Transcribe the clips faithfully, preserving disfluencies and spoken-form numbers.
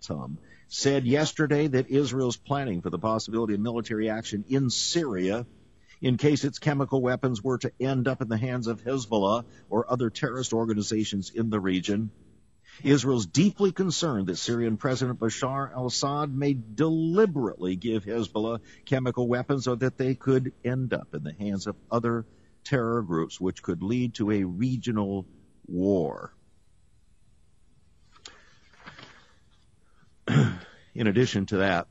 Meltum, said yesterday that Israel's planning for the possibility of military action in Syria in case its chemical weapons were to end up in the hands of Hezbollah or other terrorist organizations in the region. Israel's deeply concerned that Syrian President Bashar al-Assad may deliberately give Hezbollah chemical weapons so that they could end up in the hands of other terror groups, which could lead to a regional war. In addition to that,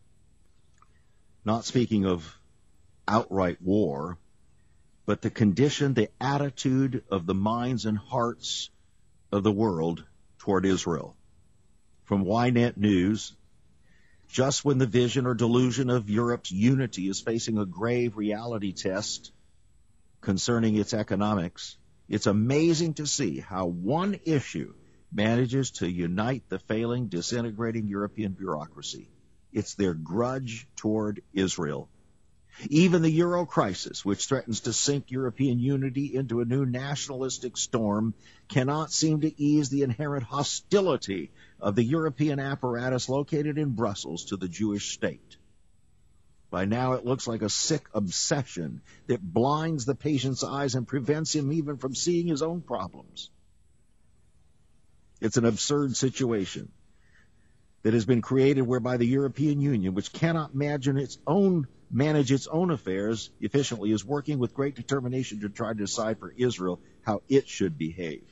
not speaking of outright war, but the condition, the attitude of the minds and hearts of the world toward Israel. From Ynet News, just when the vision or delusion of Europe's unity is facing a grave reality test concerning its economics, it's amazing to see how one issue manages to unite the failing, disintegrating European bureaucracy. It's their grudge toward Israel. Even the Euro crisis, which threatens to sink European unity into a new nationalistic storm, cannot seem to ease the inherent hostility of the European apparatus located in Brussels to the Jewish state. By now it looks like a sick obsession that blinds the patient's eyes and prevents him even from seeing his own problems. It's an absurd situation that has been created whereby the European Union, which cannot imagine its own manage its own affairs efficiently, is working with great determination to try to decide for Israel how it should behave.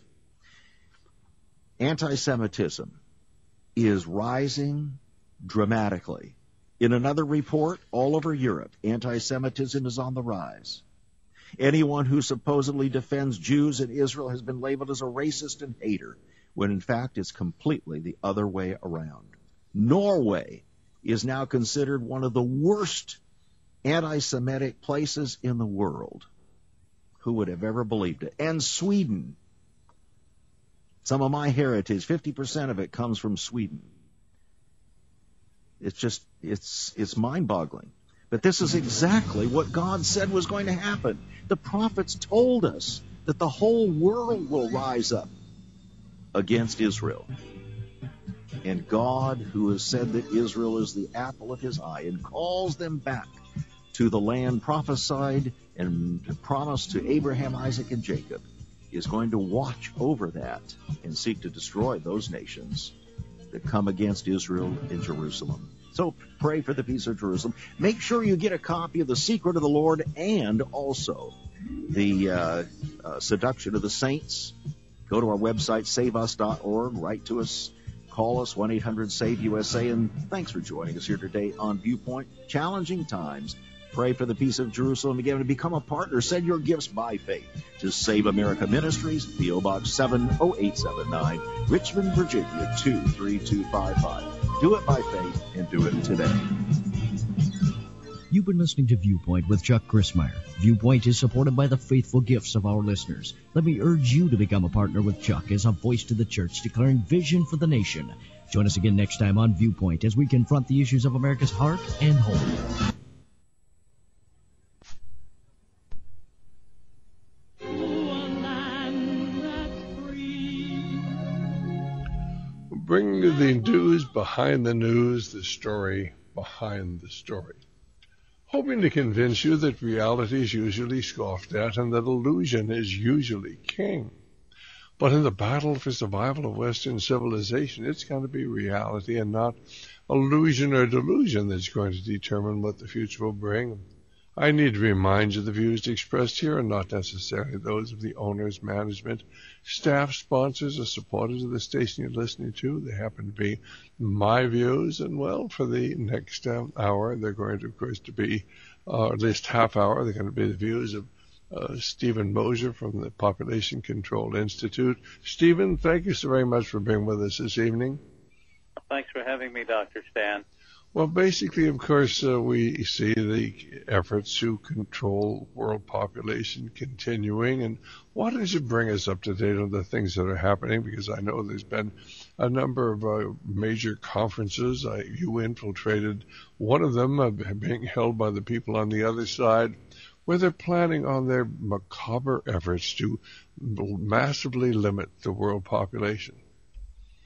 Anti-Semitism is rising dramatically. In another report, all over Europe, anti-Semitism is on the rise. Anyone who supposedly defends Jews in Israel has been labeled as a racist and hater, when in fact it's completely the other way around. Norway is now considered one of the worst anti-Semitic places in the world. Who would have ever believed it? And Sweden. Some of my heritage, fifty percent of it comes from Sweden. It's just, it's, it's mind-boggling. But this is exactly what God said was going to happen. The prophets told us that the whole world will rise up against Israel. And God, who has said that Israel is the apple of his eye and calls them back to the land prophesied and promised to Abraham, Isaac, and Jacob, is going to watch over that and seek to destroy those nations that come against Israel in Jerusalem. So pray for the peace of Jerusalem. Make sure you get a copy of The Secret of the Lord and also the uh, uh, Seduction of the Saints. Go to our website, save us dot org. Write to us. Call us, one eight hundred save U S A. And thanks for joining us here today on Viewpoint. Challenging times. Pray for the peace of Jerusalem. Again, to become a partner, send your gifts by faith to Save America Ministries, P O Box seven oh eight seven nine, Richmond, Virginia two three two five five. Do it by faith and do it today. You've been listening to Viewpoint with Chuck Crismier. Viewpoint is supported by the faithful gifts of our listeners. Let me urge you to become a partner with Chuck as a voice to the church declaring vision for the nation. Join us again next time on Viewpoint as we confront the issues of America's heart and home. Bring the news behind the news, the story behind the story. Hoping to convince you that reality is usually scoffed at and that illusion is usually king. But in the battle for survival of Western civilization, it's going to be reality and not illusion or delusion that's going to determine what the future will bring. I need to remind you the views expressed here are not necessarily those of the owners, management, staff, sponsors, or supporters of the station you're listening to. They happen to be my views, and well, for the next um, hour, they're going to, of course, to be, uh, at least half hour, they're going to be the views of uh, Stephen Mosier from the Population Control Institute. Stephen, thank you so very much for being with us this evening. Thanks for having me, Doctor Stan. Well, basically, of course, uh, we see the efforts to control world population continuing. And why don't you bring us up to date on the things that are happening? Because I know there's been a number of uh, major conferences. Uh, you infiltrated one of them, uh, being held by the people on the other side, where they're planning on their macabre efforts to massively limit the world population.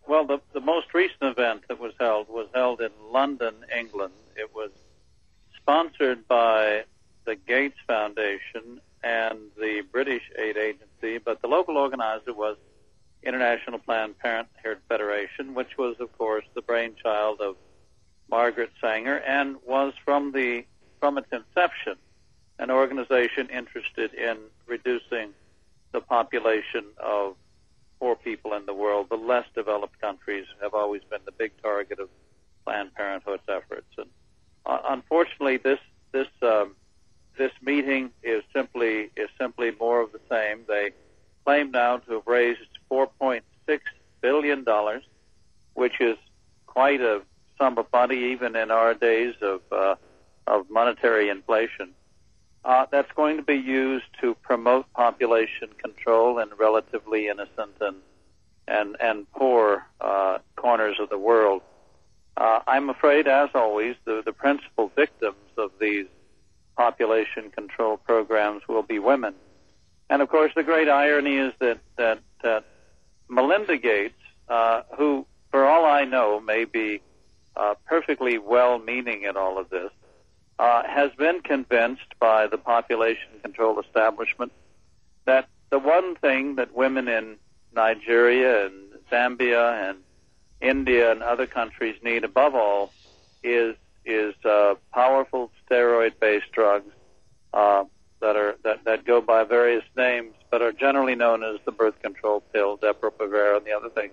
Well, the, the most recent event that was held was held in London, England. It was sponsored by the Gates Foundation and the British Aid Agency, but the local organizer was International Planned Parenthood Federation, which was, of course, the brainchild of Margaret Sanger and was from the from its inception an organization interested in reducing the population of poor people in the world. The less developed countries have always been the big target of Planned Parenthood's efforts. And uh, unfortunately, this this um, this meeting is simply is simply more of the same. They claim now to have raised four point six billion dollars, which is quite a sum of money even in our days of uh, of monetary inflation. Uh, that's going to be used to promote population control in relatively innocent and and and poor uh, corners of the world. Uh, I'm afraid, as always, the, the principal victims of these population control programs will be women. And of course, the great irony is that that, that Melinda Gates, uh, who, for all I know, may be uh, perfectly well-meaning in all of this, Uh, has been convinced by the population control establishment that the one thing that women in Nigeria and Zambia and India and other countries need above all is is uh, powerful steroid-based drugs uh, that are that, that go by various names but are generally known as the birth control pill, Depo-Provera, and the other things.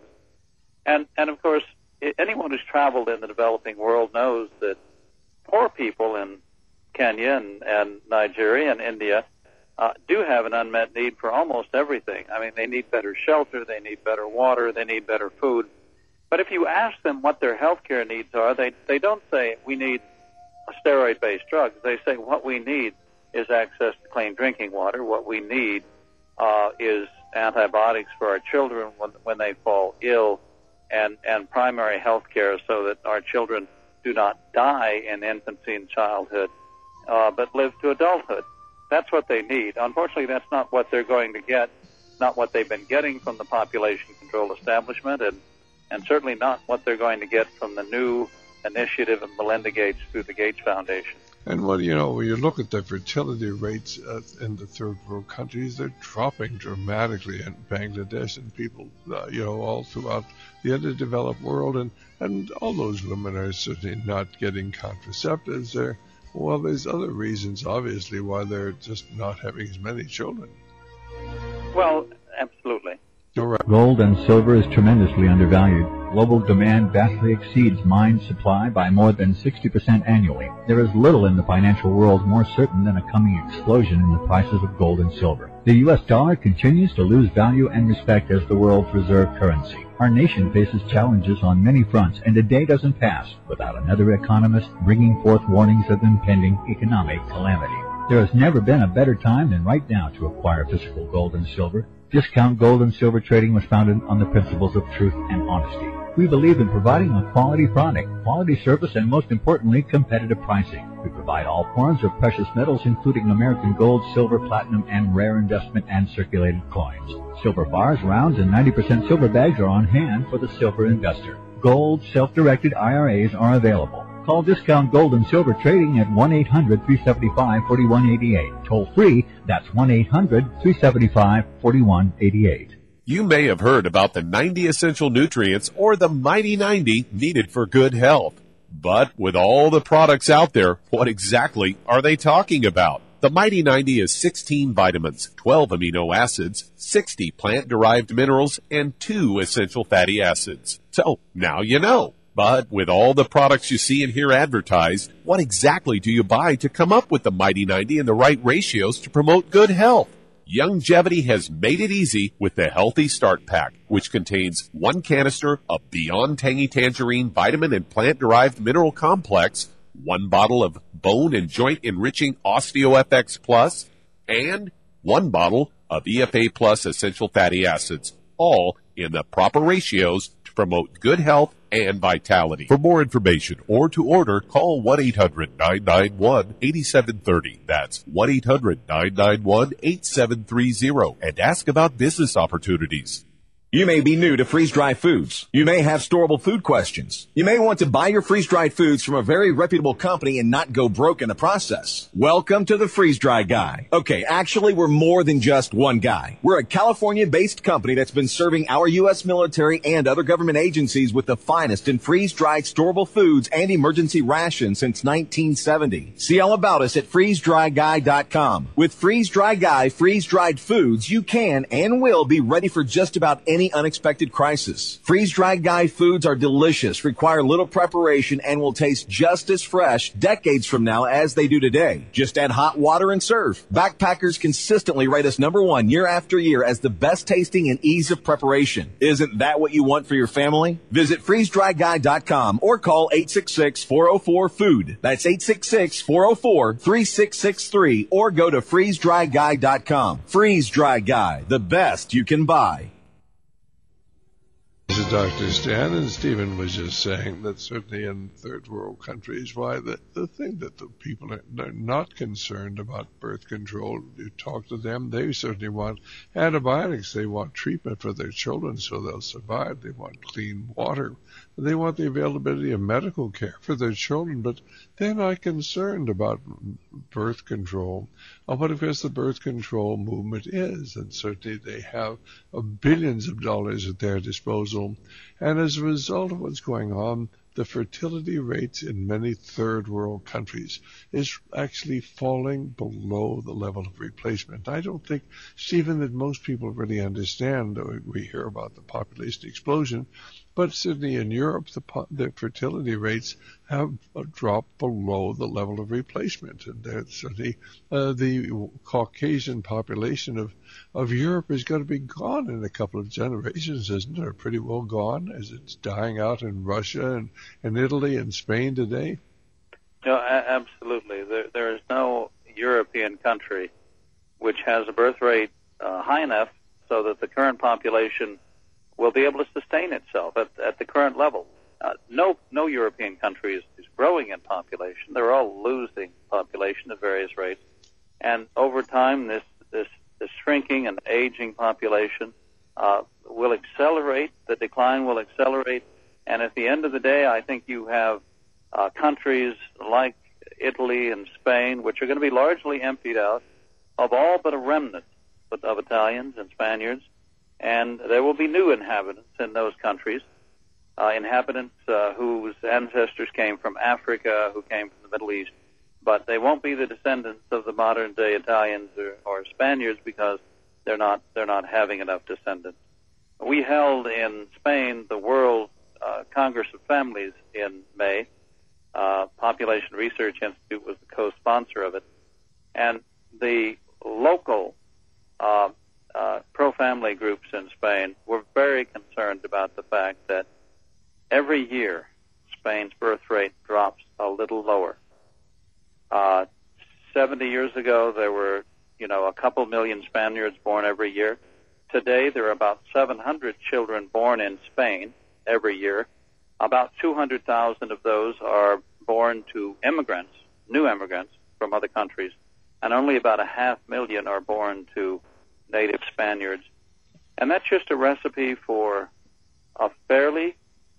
And and of course, anyone who's traveled in the developing world knows that poor people in Kenya and, and Nigeria and India uh, do have an unmet need for almost everything. I mean, they need better shelter, they need better water, they need better food. But if you ask them what their health care needs are, they, they don't say we need steroid-based drugs. They say what we need is access to clean drinking water. What we need uh, is antibiotics for our children when, when they fall ill and, and primary health care so that our children do not die in infancy and childhood, uh, but live to adulthood. That's what they need. Unfortunately, that's not what they're going to get, not what they've been getting from the population control establishment, and, and certainly not what they're going to get from the new initiative of Melinda Gates through the Gates Foundation. And when you know when you look at the fertility rates uh, in the third world countries, they're dropping dramatically in Bangladesh and people, uh, you know, all throughout the underdeveloped world, and and all those women are certainly not getting contraceptives. There, well, there's other reasons, obviously, why they're just not having as many children. Well, absolutely. Right. Gold and silver is tremendously undervalued. Global demand vastly exceeds mine supply by more than sixty percent annually. There is little in the financial world more certain than a coming explosion in the prices of gold and silver. The U S dollar continues to lose value and respect as the world's reserve currency. Our nation faces challenges on many fronts, and a day doesn't pass without another economist bringing forth warnings of impending economic calamity. There has never been a better time than right now to acquire physical gold and silver. Discount Gold and Silver Trading was founded on the principles of truth and honesty. We believe in providing a quality product, quality service, and most importantly, competitive pricing. We provide all forms of precious metals, including American gold, silver, platinum, and rare investment and circulated coins. Silver bars, rounds, and ninety percent silver bags are on hand for the silver investor. Gold, self-directed I R As are available. Call Discount Gold and Silver Trading at one eight hundred, three seven five, four one eight eight. Toll free, that's one eight hundred, three seven five, four one eight eight. You may have heard about the ninety essential nutrients or the Mighty ninety needed for good health. But with all the products out there, what exactly are they talking about? The Mighty ninety is sixteen vitamins, twelve amino acids, sixty plant-derived minerals, and two essential fatty acids. So now you know. But with all the products you see and hear advertised, what exactly do you buy to come up with the Mighty ninety and the right ratios to promote good health? Youngevity has made it easy with the Healthy Start Pack, which contains one canister of Beyond Tangy Tangerine vitamin and plant-derived mineral complex, one bottle of bone and joint enriching OsteoFX Plus, and one bottle of E F A Plus essential fatty acids, all in the proper ratios to promote good health and vitality. For more information or to order, call one eight hundred, nine nine one, eight seven three zero. That's one eight hundred, nine nine one, eight seven three zero and ask about business opportunities. You may be new to freeze-dried foods. You may have storable food questions. You may want to buy your freeze-dried foods from a very reputable company and not go broke in the process. Welcome to the Freeze-Dry Guy. Okay, actually, we're more than just one guy. We're a California-based company that's been serving our U S military and other government agencies with the finest in freeze-dried storable foods and emergency rations since nineteen seventy. See all about us at freeze dry guy dot com. With Freeze-Dry Guy freeze-dried foods, you can and will be ready for just about any unexpected crisis. Freeze-Dried Guy foods are delicious, require little preparation, and will taste just as fresh decades from now as they do today. Just add hot water and serve. Backpackers consistently rate us number one year after year as the best tasting and ease of preparation. Isn't that what you want for your family? Visit freeze dry guy dot com or call eight six six, four oh four, food. That's eight six six, four oh four, three six six three or go to freeze dry guy dot com. Freeze-Dry Guy, the best you can buy. This is Doctor Stan, and Stephen was just saying that certainly in third world countries, why the, the thing that the people are not concerned about birth control, you talk to them, they certainly want antibiotics, they want treatment for their children so they'll survive, they want clean water, they want the availability of medical care for their children, but they're not concerned about birth control, or what of course the birth control movement is, and certainly they have uh, billions of dollars at their disposal. And as a result of what's going on, the fertility rates in many third world countries is actually falling below the level of replacement. I don't think, Stephen, that most people really understand. We hear about the population explosion, but certainly in Europe, the, the fertility rates have dropped below the level of replacement. And certainly uh, the Caucasian population of, of Europe is going to be gone in a couple of generations, isn't it? Pretty well gone, as it's dying out in Russia and in Italy and Spain today. No, a- absolutely. There, there is no European country which has a birth rate uh, high enough so that the current population will be able to sustain itself at, at the current level. Uh, no, no European country is, is growing in population. They're all losing population at various rates, and over time, this this, this shrinking and aging population uh, will accelerate. The decline will accelerate, and at the end of the day, I think you have uh, countries like Italy and Spain, which are going to be largely emptied out of all but a remnant of Italians and Spaniards. And there will be new inhabitants in those countries, uh, inhabitants uh, whose ancestors came from Africa, who came from the Middle East, but they won't be the descendants of the modern-day Italians or, or Spaniards because they're not they're not having enough descendants. We held in Spain the World uh, Congress of Families in May. Uh, Population Research Institute was the co-sponsor of it, and the local uh, Uh, pro-family groups in Spain were very concerned about the fact that every year Spain's birth rate drops a little lower. Uh, seventy years ago, there were, you know, a couple million Spaniards born every year. Today, there are about seven hundred children born in Spain every year. About two hundred thousand of those are born to immigrants, new immigrants from other countries, and only about a half million are born to native Spaniards. And that's just a recipe for a fairly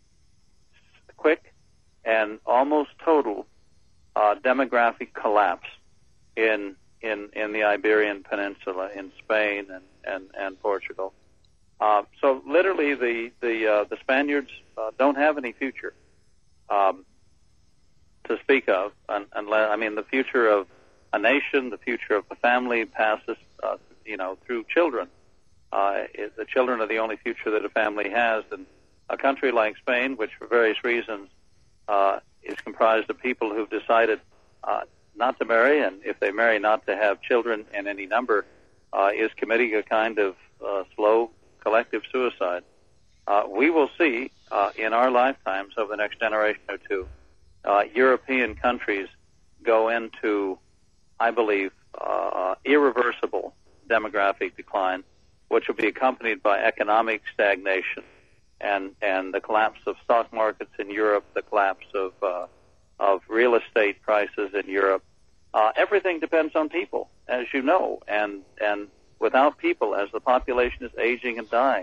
quick and almost total uh, demographic collapse in in in the Iberian Peninsula, in Spain and and, and Portugal. Uh, so literally, the the uh, the Spaniards uh, don't have any future um, to speak of, and, unless I mean the future of a nation, the future of a family passes, uh, you know, through children. Uh, it, the children are the only future that a family has, and a country like Spain, which for various reasons uh, is comprised of people who've decided uh, not to marry, and if they marry, not to have children in any number, uh, is committing a kind of uh, slow collective suicide. Uh, we will see uh, in our lifetimes over the next generation or two, uh, European countries go into, I believe, uh, irreversible demographic decline, which will be accompanied by economic stagnation and, and the collapse of stock markets in Europe, the collapse of uh, of real estate prices in Europe. Uh, everything depends on people, as you know, and and without people, as the population is aging and dying,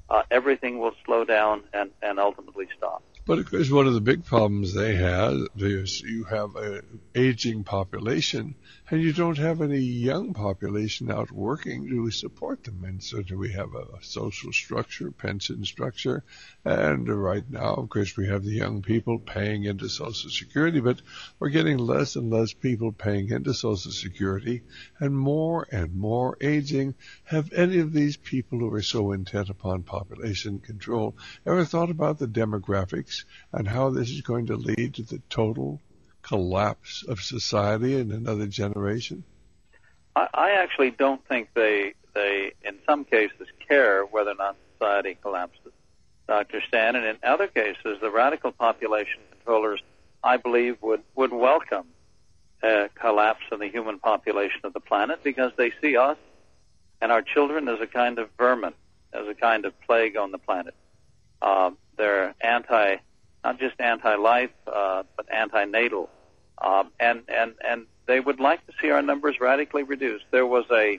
uh, everything will slow down and, and ultimately stop. But of course, one of the big problems they have is you have an aging population, and you don't have any young population out working to support them. And so we have a social structure, pension structure, and right now, of course, we have the young people paying into Social Security, but we're getting less and less people paying into Social Security, and more and more aging. Have any of these people who are so intent upon population control ever thought about the demographics and how this is going to lead to the total collapse of society in another generation? I, I actually don't think they, they, in some cases, care whether or not society collapses, Doctor Stan. And in other cases, the radical population controllers, I believe, would, would welcome a collapse in the human population of the planet because they see us and our children as a kind of vermin, as a kind of plague on the planet. Uh, they're anti, not just anti-life, uh, but anti-natal. Um, and, and, and they would like to see our numbers radically reduced. There was a,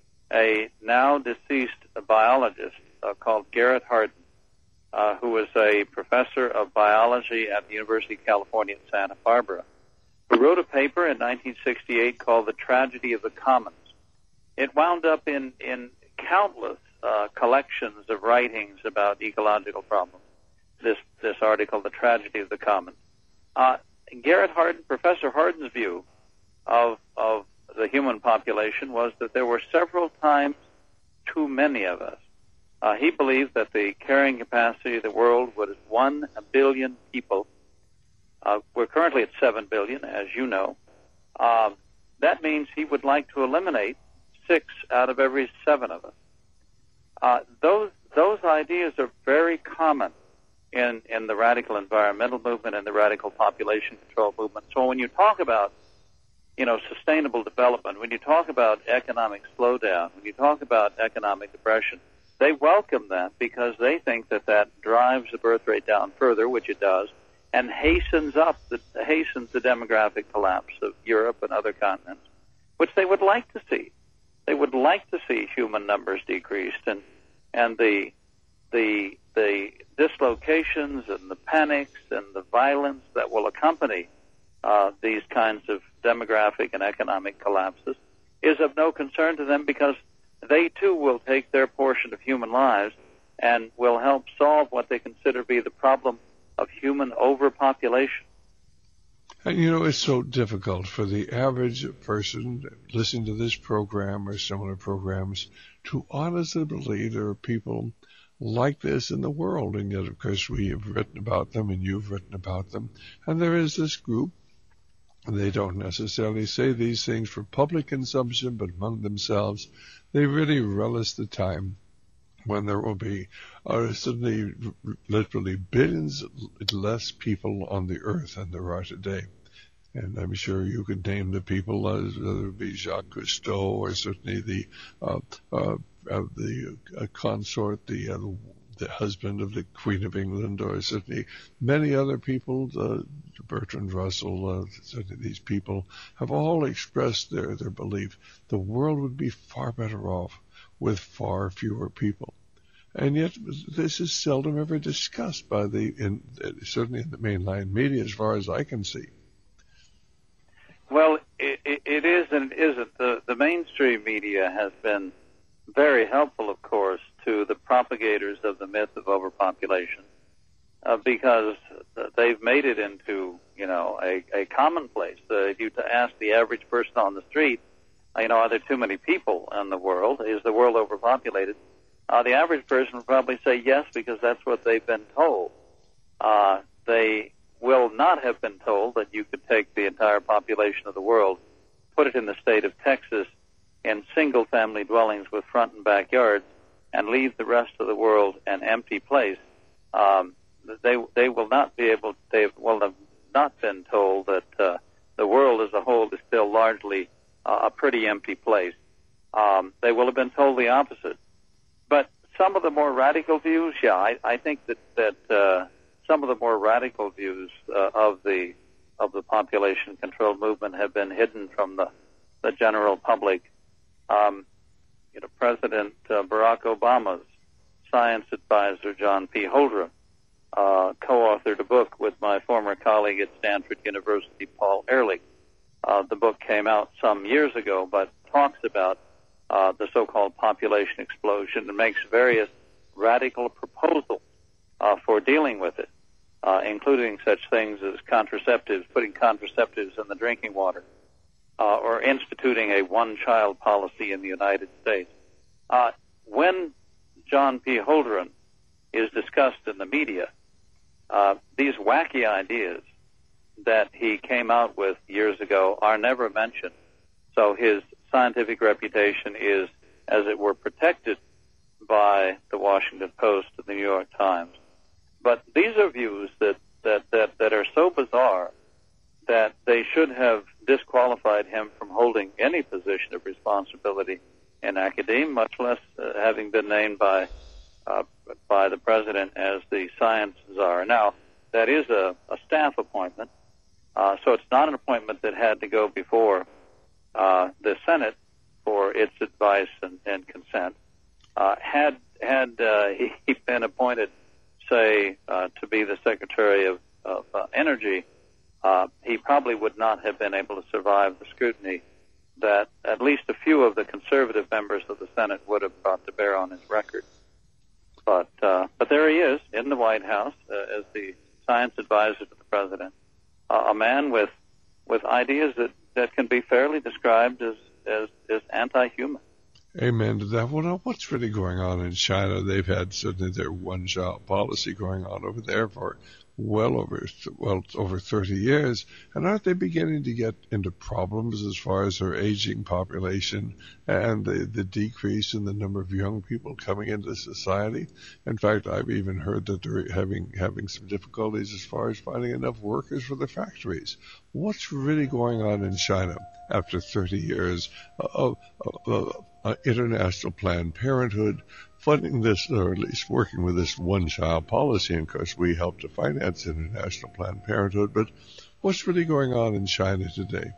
a now deceased biologist uh, called Garrett Hardin, uh, who was a professor of biology at the University of California at Santa Barbara, who wrote a paper in nineteen sixty-eight called The Tragedy of the Commons. It wound up in, in countless uh, collections of writings about ecological problems. This this article, The Tragedy of the Commons. Uh, Garrett Hardin, Professor Hardin's view of of the human population was that there were several times too many of us. Uh, he believed that the carrying capacity of the world was one billion people. Uh, we're currently at seven billion, as you know. Uh, that means he would like to eliminate six out of every seven of us. Uh, those those ideas are very common in, in the radical environmental movement and the radical population control movement. So when you talk about, you know, sustainable development, when you talk about economic slowdown, when you talk about economic depression, they welcome that because they think that that drives the birth rate down further, which it does, and hastens up the hastens the demographic collapse of Europe and other continents, which they would like to see. They would like to see human numbers decreased and and the the the dislocations and the panics and the violence that will accompany uh, these kinds of demographic and economic collapses is of no concern to them because they too will take their portion of human lives and will help solve what they consider to be the problem of human overpopulation. And you know, it's so difficult for the average person listening to this program or similar programs to honestly believe there are people like this in the world. And yet, of course, we have written about them and you've written about them. And there is this group. They don't necessarily say these things for public consumption, but among themselves, they really relish the time when there will be uh, suddenly literally billions less people on the earth than there are today. And I'm sure you could name the people, uh, whether it be Jacques Cousteau or certainly the uh, uh, uh, the uh, consort, the, uh, the husband of the Queen of England, or certainly many other people, uh, Bertrand Russell, uh, certainly these people have all expressed their, their belief the world would be far better off with far fewer people. And yet this is seldom ever discussed by the, in, certainly in the mainline media as far as I can see. Well, it, it is and it isn't. The, the mainstream media has been very helpful, of course, to the propagators of the myth of overpopulation uh, because they've made it into, you know, a, a commonplace. Uh, if you ask the average person on the street, you know, are there too many people in the world? Is the world overpopulated? Uh, the average person would probably say yes because that's what they've been told. Uh, they will not have been told that you could take the entire population of the world, put it in the state of Texas in single-family dwellings with front and backyards, and leave the rest of the world an empty place. Um, they they will not be able. They will have not been told that uh, the world as a whole is still largely uh, a pretty empty place. Um, they will have been told the opposite. But some of the more radical views, yeah, I, I think that that uh, some of the more radical views uh, of the of the population control movement have been hidden from the the general public. Um, you know, President uh, Barack Obama's science advisor John P. Holdren uh, co-authored a book with my former colleague at Stanford University, Paul Ehrlich. Uh, the book came out some years ago, but talks about uh, the so-called population explosion and makes various radical proposals uh, for dealing with it, uh, including such things as contraceptives, putting contraceptives in the drinking water, uh, or instituting a one-child policy in the United States. Uh, when John P. Holdren is discussed in the media, uh, these wacky ideas that he came out with years ago are never mentioned. So his scientific reputation is, as it were, protected by the Washington Post and the New York Times. But these are views that, that, that, that are so bizarre that they should have disqualified him from holding any position of responsibility in academia, much less uh, having been named by uh, by the president as the science czar. Now, that is a, a staff appointment, uh, so it's not an appointment that had to go before uh, the Senate for its advice and, and consent. Uh, had had uh, he, he been appointed, say, uh, to be the Secretary of, of uh, Energy, uh, he probably would not have been able to survive the scrutiny that at least a few of the conservative members of the Senate would have brought to bear on his record. But uh, but there he is in the White House uh, as the science advisor to the president, uh, a man with with ideas that, that can be fairly described as, as, as anti-human. Amen to that. Well, now, what's really going on in China? They've had certainly their one-child policy going on over there for well over well over thirty years, and aren't they beginning to get into problems as far as their aging population and the, the decrease in the number of young people coming into society? In fact, I've even heard that they're having having some difficulties as far as finding enough workers for the factories. What's really going on in China after thirty years of, of, of uh, international Planned Parenthood funding this, or at least working with this one-child policy? And of course, we help to finance International Planned Parenthood. But what's really going on in China today?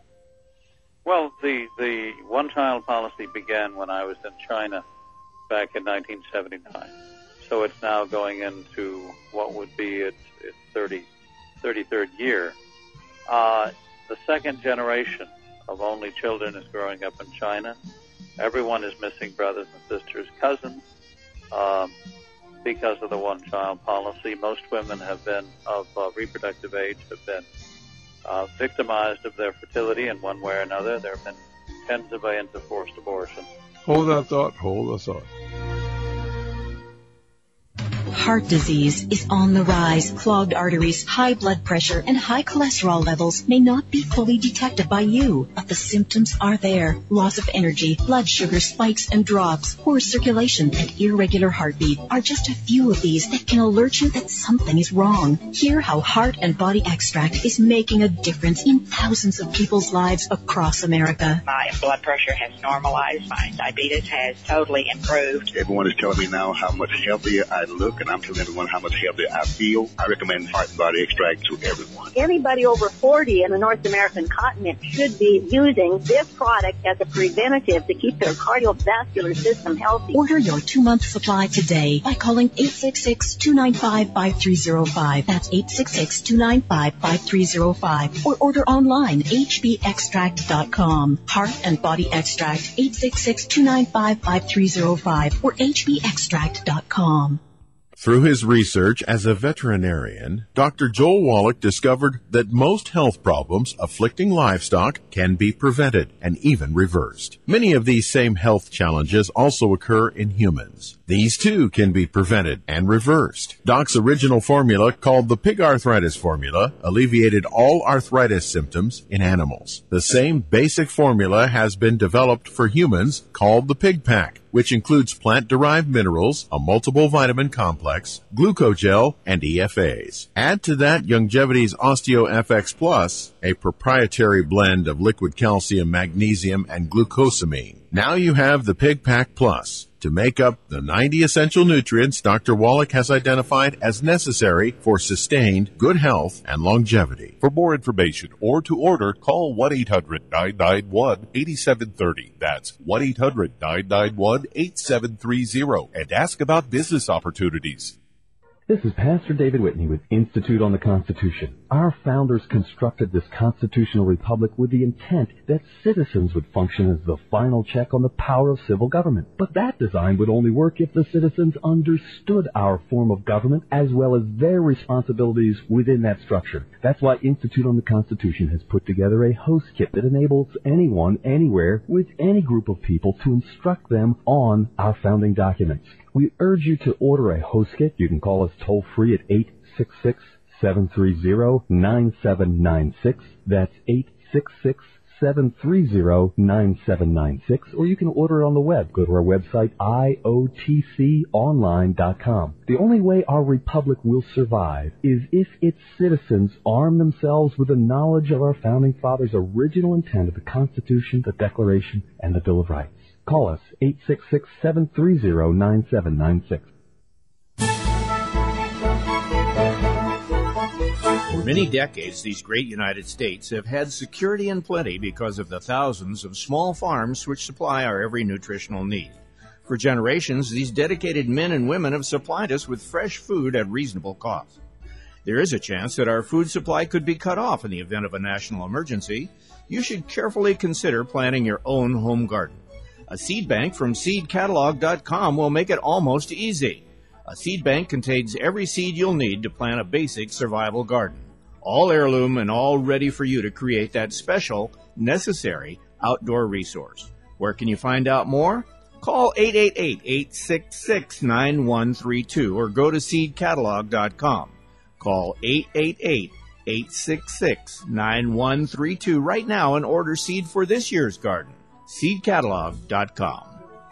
Well, the the one-child policy began when I was in China back in nineteen seventy-nine. So it's now going into what would be its, its thirty, thirty-third year. Uh, the second generation of only children is growing up in China. Everyone is missing brothers and sisters, cousins. Um, because of the one-child policy, most women have been of uh, reproductive age have been uh, victimized of their fertility in one way or another. There have been tens of millions of forced abortions. Hold that thought. Hold the thought. Heart disease is on the rise. Clogged arteries, high blood pressure, and high cholesterol levels may not be fully detected by you, but the symptoms are there. Loss of energy, blood sugar spikes and drops, poor circulation, and irregular heartbeat are just a few of these that can alert you that something is wrong. Hear how Heart and Body Extract is making a difference in thousands of people's lives across America. My blood pressure has normalized. My diabetes has totally improved. Everyone is telling me now how much healthier I look, and I'm telling everyone how much healthier I feel. I recommend Heart and Body Extract to everyone. Anybody over forty in the North American continent should be using this product as a preventative to keep their cardiovascular system healthy. Order your two-month supply today by calling eight six six, two nine five, five three zero five. That's eight six six, two nine five, five three zero five. Or order online, h b extract dot com. Heart and Body Extract, eight six six, two nine five, five three zero five or h b extract dot com. Through his research as a veterinarian, Doctor Joel Wallach discovered that most health problems afflicting livestock can be prevented and even reversed. Many of these same health challenges also occur in humans. These too can be prevented and reversed. Doc's original formula, called the Pig Arthritis Formula, alleviated all arthritis symptoms in animals. The same basic formula has been developed for humans, called the Pig Pack, which includes plant-derived minerals, a multiple vitamin complex, glucogel, and E F As. Add to that Youngevity's OsteoFX Plus, a proprietary blend of liquid calcium, magnesium, and glucosamine. Now you have the Pig Pack Plus. to make up the ninety essential nutrients Doctor Wallach has identified as necessary for sustained good health and longevity. For more information or to order, call one eight hundred nine nine one eight seven three zero. That's one eight hundred nine nine one eight seven three zero and ask about business opportunities. This is Pastor David Whitney with Institute on the Constitution. Our founders constructed this constitutional republic with the intent that citizens would function as the final check on the power of civil government. But that design would only work if the citizens understood our form of government as well as their responsibilities within that structure. That's why Institute on the Constitution has put together a host kit that enables anyone, anywhere, with any group of people to instruct them on our founding documents. We urge you to order a host kit. You can call us toll-free at eight six six, seven three zero, nine seven nine six. That's eight six six, seven three zero, nine seven nine six. Or you can order it on the web. Go to our website, I O T C online dot com. The only way our republic will survive is if its citizens arm themselves with the knowledge of our founding fathers' original intent of the Constitution, the Declaration, and the Bill of Rights. Call us, eight six six, seven three zero, nine seven nine six. For many decades, these great United States have had security and plenty because of the thousands of small farms which supply our every nutritional need. For generations, these dedicated men and women have supplied us with fresh food at reasonable cost. There is a chance that our food supply could be cut off in the event of a national emergency. You should carefully consider planting your own home garden. A seed bank from seed catalog dot com will make it almost easy. A seed bank contains every seed you'll need to plant a basic survival garden. All heirloom and all ready for you to create that special, necessary outdoor resource. Where can you find out more? Call eight eight eight, eight six six, nine one three two or go to seed catalog dot com. Call eight eight eight, eight six six, nine one three two right now and order seed for this year's garden. seed catalog dot com.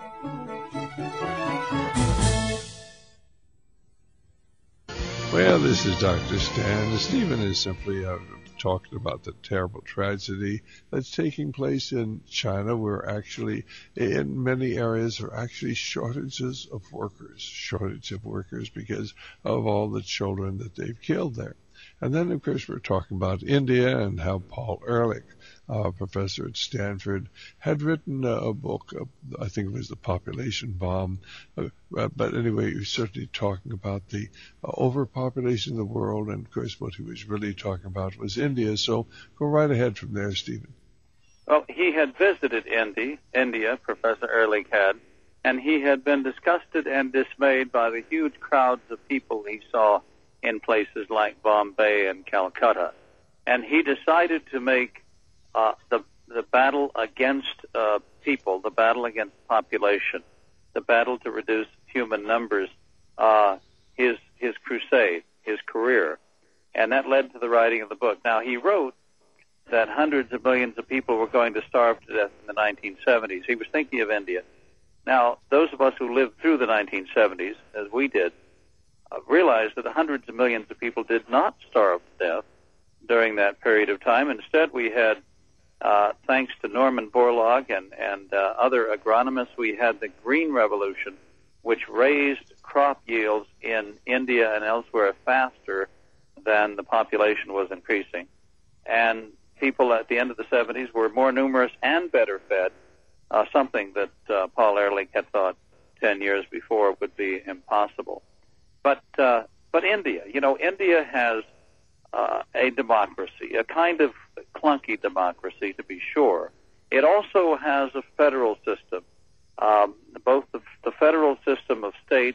Well, this is Doctor Stan. Stephen is simply uh, talking about the terrible tragedy that's taking place in China, where actually in many areas there are actually shortages of workers, shortage of workers because of all the children that they've killed there. And then, of course, we're talking about India and how Paul Ehrlich, uh, professor at Stanford, had written uh, a book, uh, I think it was The Population Bomb. Uh, uh, but anyway, he was certainly talking about the uh, overpopulation of the world. And, of course, what he was really talking about was India. So go right ahead from there, Stephen. Well, he had visited India, India, Professor Ehrlich had, and he had been disgusted and dismayed by the huge crowds of people he saw in places like Bombay and Calcutta. And he decided to make uh, the the battle against uh, people, the battle against population, the battle to reduce human numbers, uh, his his crusade, his career. And that led to the writing of the book. Now, he wrote that hundreds of millions of people were going to starve to death in the nineteen seventies. He was thinking of India. Now, those of us who lived through the nineteen seventies, as we did, uh, realized that hundreds of millions of people did not starve to death during that period of time. Instead, we had, uh, thanks to Norman Borlaug and, and uh, other agronomists, we had the Green Revolution, which raised crop yields in India and elsewhere faster than the population was increasing. And people at the end of the seventies were more numerous and better fed, uh, something that uh, Paul Ehrlich had thought ten years before would be impossible. But uh, but India, you know, India has uh, a democracy, a kind of clunky democracy, to be sure. It also has a federal system. Um, both the, the federal system of states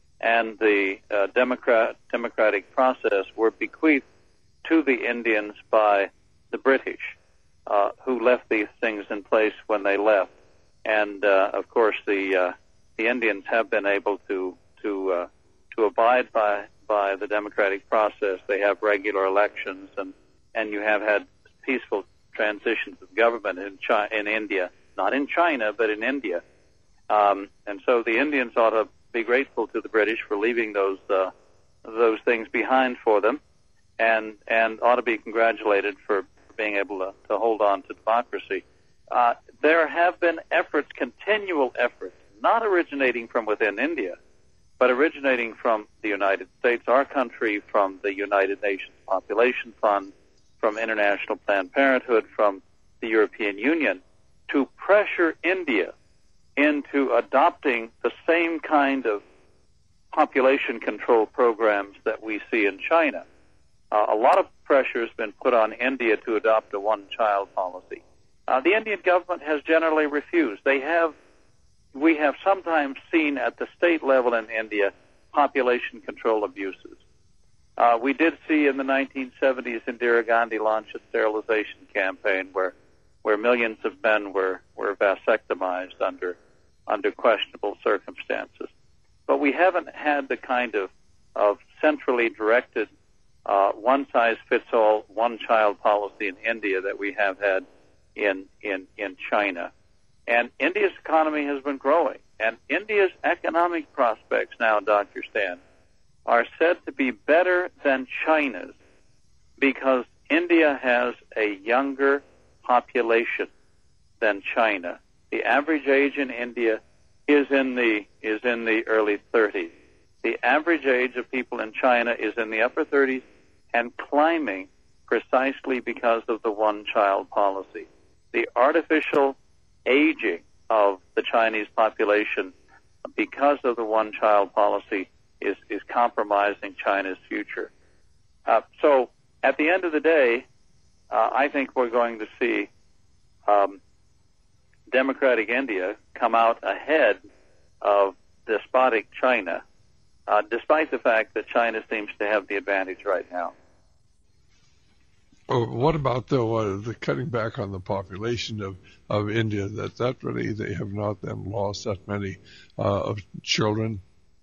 and the uh, democrat, democratic process were bequeathed to the Indians by the British, uh, who left these things in place when they left. And, uh, of course, the uh, the Indians have been able to to uh, to abide by by the democratic process. They have regular elections, and, and you have had peaceful transitions of government in China, in India, not in China, but in India. Um, and so the Indians ought to be grateful to the British for leaving those uh, those things behind for them, and and ought to be congratulated for being able to, to hold on to democracy. Uh, there have been efforts, continual efforts, not originating from within India, but originating from the United States, our country, from the United Nations Population Fund, from International Planned Parenthood, from the European Union, to pressure India into adopting the same kind of population control programs that we see in China. Uh, a lot of pressure has been put on India to adopt a one-child policy. Uh, the Indian government has generally refused. They have, we have sometimes seen at the state level in India population control abuses. Uh, we did see in the nineteen seventies Indira Gandhi launch a sterilization campaign where where millions of men were, were vasectomized under under questionable circumstances. But we haven't had the kind of, of centrally directed uh, one-size-fits-all, one-child policy in India that we have had in, in, in China. And India's economy has been growing. And India's economic prospects now, Doctor Stan, are said to be better than China's because India has a younger population than China. The average age in India is in the is in the early thirties. The average age of people in China is in the upper thirties and climbing precisely because of the one-child policy. The artificial aging of the Chinese population because of the one-child policy is, is compromising China's future. Uh, so at the end of the day, uh, I think we're going to see um, democratic India come out ahead of despotic China, uh, despite the fact that China seems to have the advantage right now. Oh, what about though uh, the cutting back on the population of, of India? That that really they have not then lost that many uh, of children.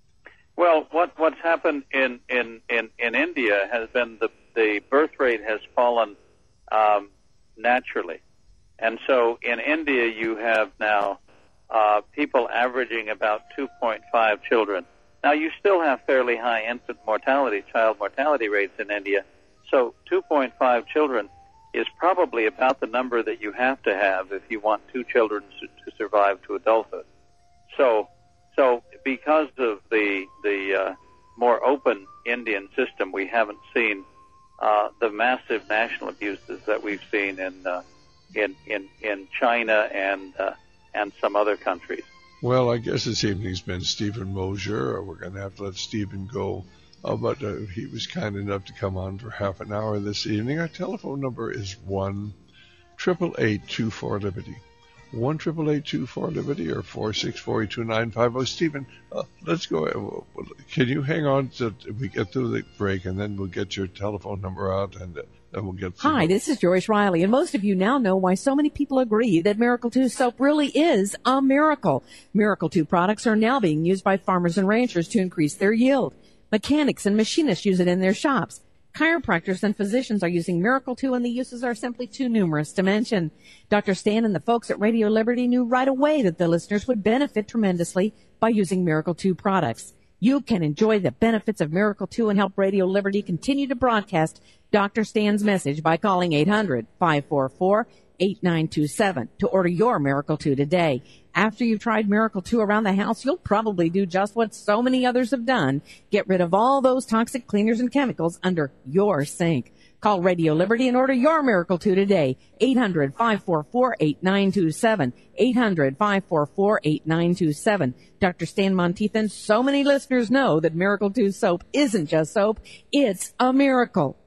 Well, what what's happened in, in, in, in India has been the the birth rate has fallen um, naturally, and so in India you have now uh, people averaging about two point five children. Now you still have fairly high infant mortality, child mortality rates in India. So two point five children is probably about the number that you have to have if you want two children to, to survive to adulthood. So, so because of the the uh, more open Indian system, we haven't seen uh, the massive national abuses that we've seen in uh, in, in in China and uh, and some other countries. Well, I guess this evening's been Stephen Mosier. We're going to have to let Stephen go. Uh, but uh, he was kind enough to come on for half an hour this evening. Our telephone number is one triple eight two four Liberty. one triple eight two four Liberty or four six four two nine five zero. Stephen, uh, let's go. Can you hang on till we get through the break, and then we'll get your telephone number out, and uh, then we'll get through. Hi, this is Joyce Riley, and most of you now know why so many people agree that Miracle two soap really is a miracle. Miracle two products are now being used by farmers and ranchers to increase their yield. Mechanics and machinists use it in their shops. Chiropractors and physicians are using Miracle two, and the uses are simply too numerous to mention. Doctor Stan and the folks at Radio Liberty knew right away that the listeners would benefit tremendously by using Miracle two products. You can enjoy the benefits of Miracle two and help Radio Liberty continue to broadcast Doctor Stan's message by calling eight hundred five four four eight nine two seven to order your Miracle two today. After you've tried Miracle two around the house, you'll probably do just what so many others have done. Get rid of all those toxic cleaners and chemicals under your sink. Call Radio Liberty and order your Miracle two today. eight hundred five four four eight nine two seven. eight hundred five four four eight nine two seven. Doctor Stan Monteith and so many listeners know that Miracle two soap isn't just soap. It's a miracle.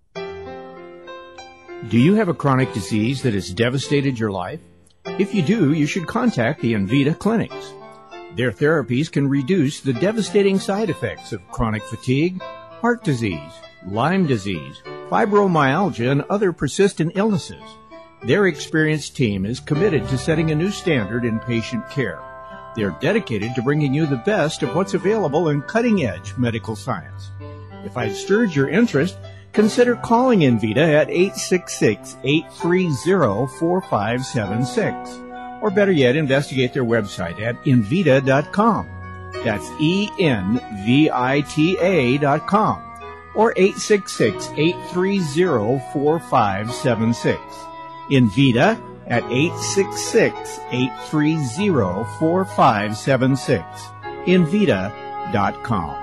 Do you have a chronic disease that has devastated your life? If you do, you should contact the Envita clinics. Their therapies can reduce the devastating side effects of chronic fatigue, heart disease, Lyme disease, fibromyalgia, and other persistent illnesses. Their experienced team is committed to setting a new standard in patient care. They're dedicated to bringing you the best of what's available in cutting-edge medical science. If I've stirred your interest, consider calling Envita at eight six six, eight three zero, four five seven six. Or better yet, investigate their website at envita dot com. That's E N V I T A dot com. Or eight six six, eight three zero, four five seven six. Envita at eight six six, eight three zero, four five seven six. Invita dot com.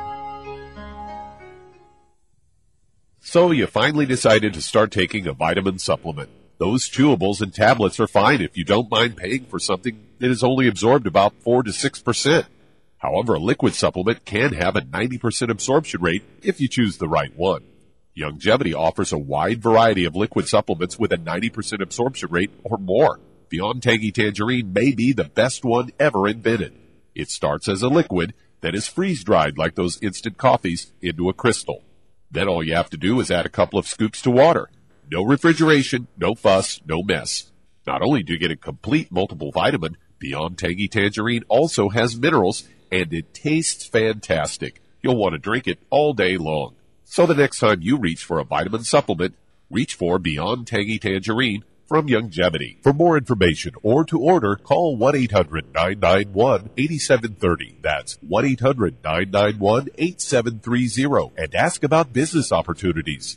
So you finally decided to start taking a vitamin supplement. Those chewables and tablets are fine if you don't mind paying for something that is only absorbed about four to six percent. However, a liquid supplement can have a ninety percent absorption rate if you choose the right one. Youngevity offers a wide variety of liquid supplements with a ninety percent absorption rate or more. Beyond Tangy Tangerine may be the best one ever invented. It starts as a liquid that is freeze-dried like those instant coffees into a crystal. Then all you have to do is add a couple of scoops to water. No refrigeration, no fuss, no mess. Not only do you get a complete multiple vitamin, Beyond Tangy Tangerine also has minerals, and it tastes fantastic. You'll want to drink it all day long. So the next time you reach for a vitamin supplement, reach for Beyond Tangy Tangerine from Youngevity. For more information or to order, call one eight hundred, nine nine one, eight seven three zero. That's one eight hundred, nine nine one, eight seven three zero and ask about business opportunities.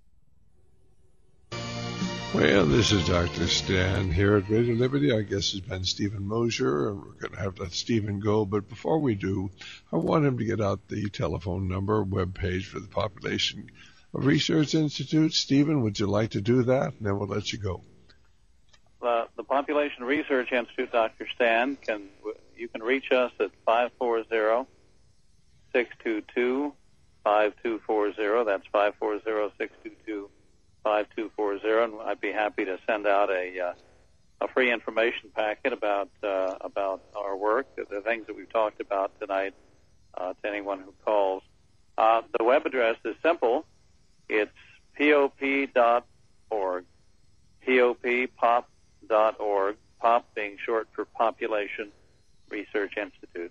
Well, this is Doctor Stan here at Radio Liberty. Our guest has been Stephen Mosher, and we're going to have to let Stephen go. But before we do, I want him to get out the telephone number, webpage for the Population Research Institute. Stephen, would you like to do that? And then we'll let you go. Uh, the Population Research Institute, Doctor Stan, can you can reach us at five four zero, six two two, five two four zero. That's five four zero, six two two, five two four zero, and I'd be happy to send out a uh, a free information packet about uh, about our work, the things that we've talked about tonight, uh, to anyone who calls. Uh, the web address is simple. It's pop dot org, pop, pop dot org, POP being short for Population Research Institute.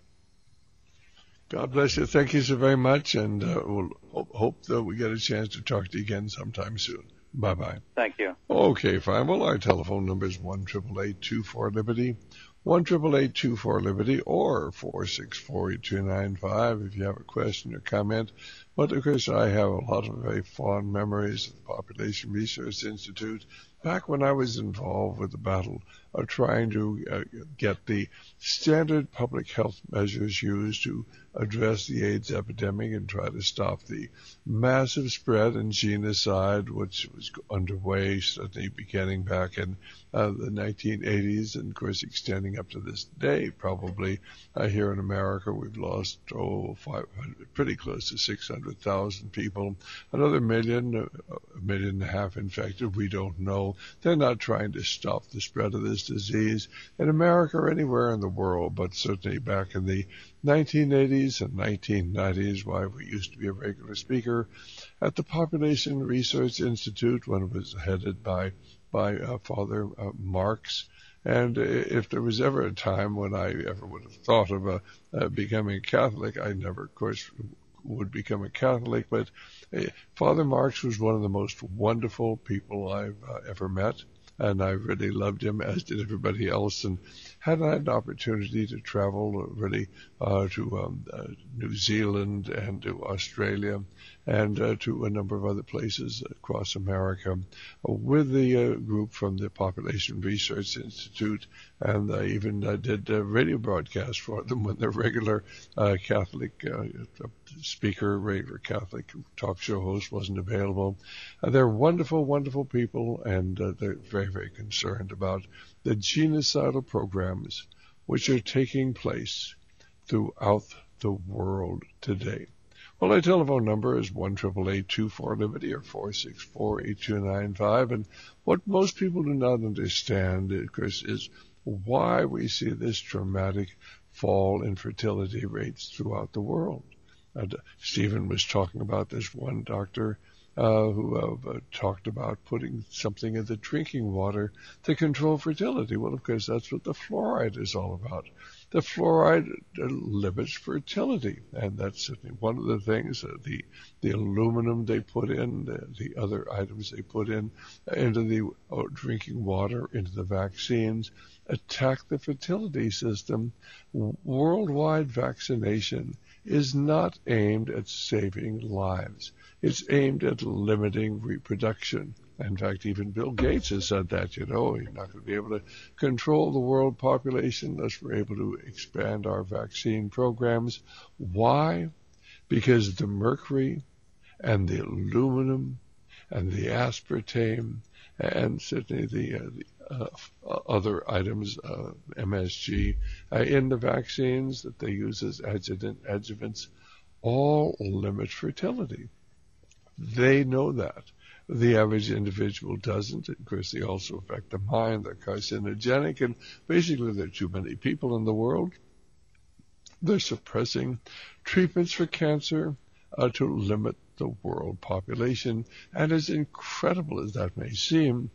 God bless you. Thank you so very much, and uh, we'll hope, hope that we get a chance to talk to you again sometime soon. Bye-bye. Thank you. Okay, fine. Well, our telephone number is one eight eight eight, two four, Liberty, one eight eight eight, two four, Liberty, or four six four, eight two nine five if you have a question or comment. But, of course, I have a lot of very fond memories of the Population Research Institute back when I was involved with the battle of trying to uh, get the standard public health measures used to address the AIDS epidemic and try to stop the massive spread and genocide which was underway, certainly beginning back in uh, the nineteen eighties and, of course, extending up to this day. Probably uh, here in America we've lost, oh, five hundred, pretty close to six hundred thousand people. Another million, a million and a half infected, we don't know. They're not trying to stop the spread of this disease in America or anywhere in the world, but certainly back in the nineteen eighties and nineteen nineties, why we used to be a regular speaker at the Population Research Institute when it was headed by by uh, Father uh, Marks. And if there was ever a time when I ever would have thought of uh, uh, becoming a Catholic, I never, of course, would become a Catholic, but uh, Father Marks was one of the most wonderful people I've uh, ever met, and I really loved him, as did everybody else, and had I had an opportunity to travel really uh, to um, uh, New Zealand and to Australia and uh, to a number of other places across America uh, with the uh, group from the Population Research Institute, and I even uh, did a radio broadcast for them when their regular uh, Catholic uh, speaker, regular Catholic talk show host wasn't available. Uh, they're wonderful, wonderful people, and uh, they're very, very concerned about the genocidal programs which are taking place throughout the world today. Well, our telephone number is one eight eight eight, two four, Liberty or four six four, eight two nine five. And what most people do not understand, of course, is why we see this dramatic fall in fertility rates throughout the world. And Stephen was talking about this one doctor uh, who uh, talked about putting something in the drinking water to control fertility. Well, of course, that's what the fluoride is all about. The fluoride limits fertility, and that's certainly one of the things. Uh, the the aluminum they put in, the, the other items they put in uh, into the uh, drinking water, into the vaccines, attack the fertility system. Worldwide vaccination is not aimed at saving lives. It's aimed at limiting reproduction. In fact, even Bill Gates has said that, you know, he's not going to be able to control the world population unless we're able to expand our vaccine programs. Why? Because the mercury and the aluminum and the aspartame and certainly the, uh, the uh, other items, uh, M S G, uh, in the vaccines that they use as adjuvant, adjuvants, all limit fertility. They know that. The average individual doesn't. Of course, they also affect the mind. They're carcinogenic, and basically there are too many people in the world. They're suppressing treatments for cancer uh, to limit the world population. And as incredible as that may seem,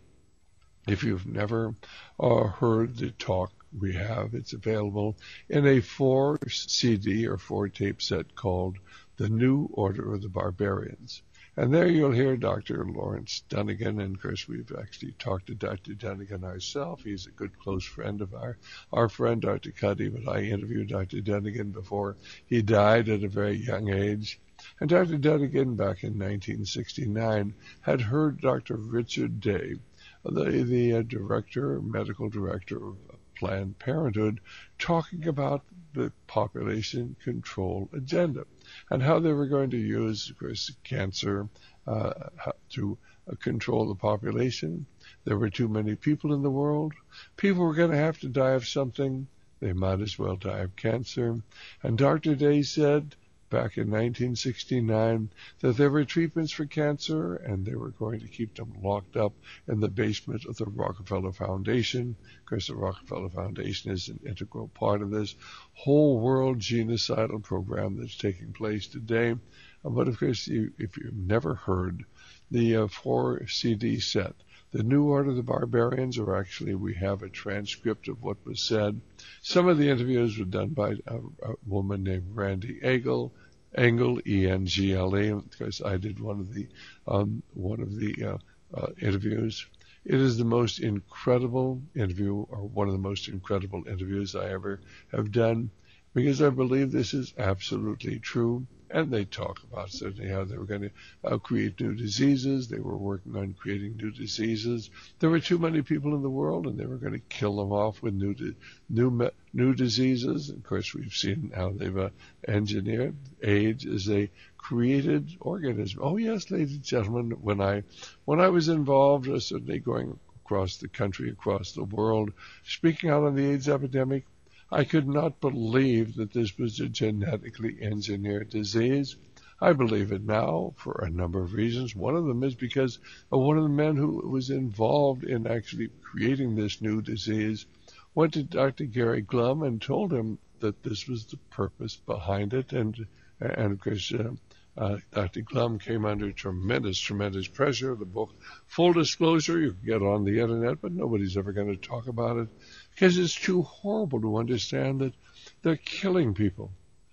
if you've never uh, heard the talk we have, it's available in a four C D or four tape set called The New Order of the Barbarians. And there you'll hear Doctor Lawrence Dunnigan, and of course we've actually talked to Doctor Dunnigan ourselves. He's a good close friend of our, our friend Doctor Cuddy, but I interviewed Doctor Dunnigan before he died at a very young age. And Doctor Dunnigan, back in nineteen sixty-nine, had heard Doctor Richard Day, the, the uh, director, medical director of Planned Parenthood, talking about the population control agenda and how they were going to use, of course, cancer uh, to uh, control the population. There were too many people in the world. People were going to have to die of something. They might as well die of cancer. And Doctor Day said back in nineteen sixty-nine that there were treatments for cancer and they were going to keep them locked up in the basement of the Rockefeller Foundation. Of course, the Rockefeller Foundation is an integral part of this whole world genocidal program that's taking place today. But of course, you, if you've never heard the uh, four C D set, The New Order of the Barbarians, or actually we have a transcript of what was said. Some of the interviews were done by a, a woman named Randy Engel, Engel, E N G L E, because I did one of the um, one of the uh, uh, interviews. It is the most incredible interview, or one of the most incredible interviews I ever have done, because I believe this is absolutely true. And they talk about certainly how they were going to uh, create new diseases. They were working on creating new diseases. There were too many people in the world, and they were going to kill them off with new di- new new diseases. Of course, we've seen how they've uh, engineered AIDS as a created organism. Oh yes, ladies and gentlemen, when I when I was involved, uh, certainly going across the country, across the world, speaking out on the AIDS epidemic, I could not believe that this was a genetically engineered disease. I believe it now for a number of reasons. One of them is because one of the men who was involved in actually creating this new disease went to Doctor Gary Glum and told him that this was the purpose behind it. And, and of course, uh, uh, Doctor Glum came under tremendous, tremendous pressure. The book, full disclosure, you can get on the internet, but nobody's ever going to talk about it, because it's too horrible to understand that they're killing people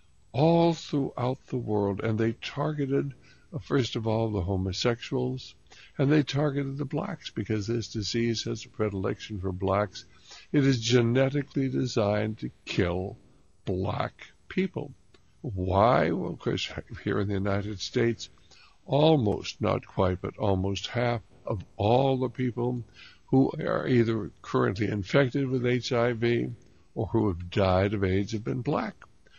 all throughout the world. And they targeted, uh, first of all, the homosexuals, and they targeted the blacks because this disease has a predilection for blacks. It is genetically designed to kill black people. Why? Well, of course, here in the United States, almost, not quite, but almost half of all the people who are either currently infected with H I V or who have died of AIDS have been black.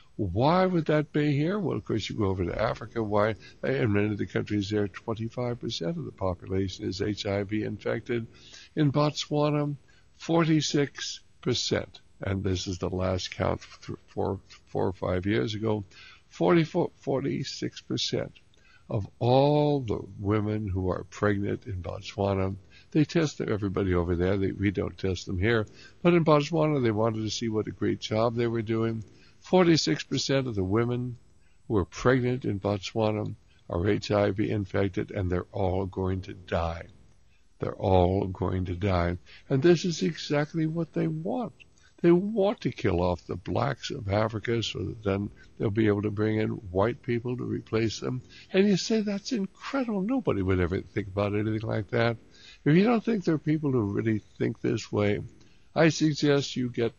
Why would that be here? Well, of course, you go over to Africa. Why? In many of the countries there, twenty-five percent of the population is H I V infected. In Botswana, forty-six percent. And this is the last count four, four or five years ago. forty-four, forty-six percent of all the women who are pregnant in Botswana, they test everybody over there. They, we don't test them here. But in Botswana, they wanted to see what a great job they were doing. forty-six percent of the women who are pregnant in Botswana are H I V infected, and they're all going to die. They're all going to die. And this is exactly what they want. They want to kill off the blacks of Africa so that then they'll be able to bring in white people to replace them. And you say, that's incredible. Nobody would ever think about anything like that. If you don't think there are people who really think this way, I suggest you get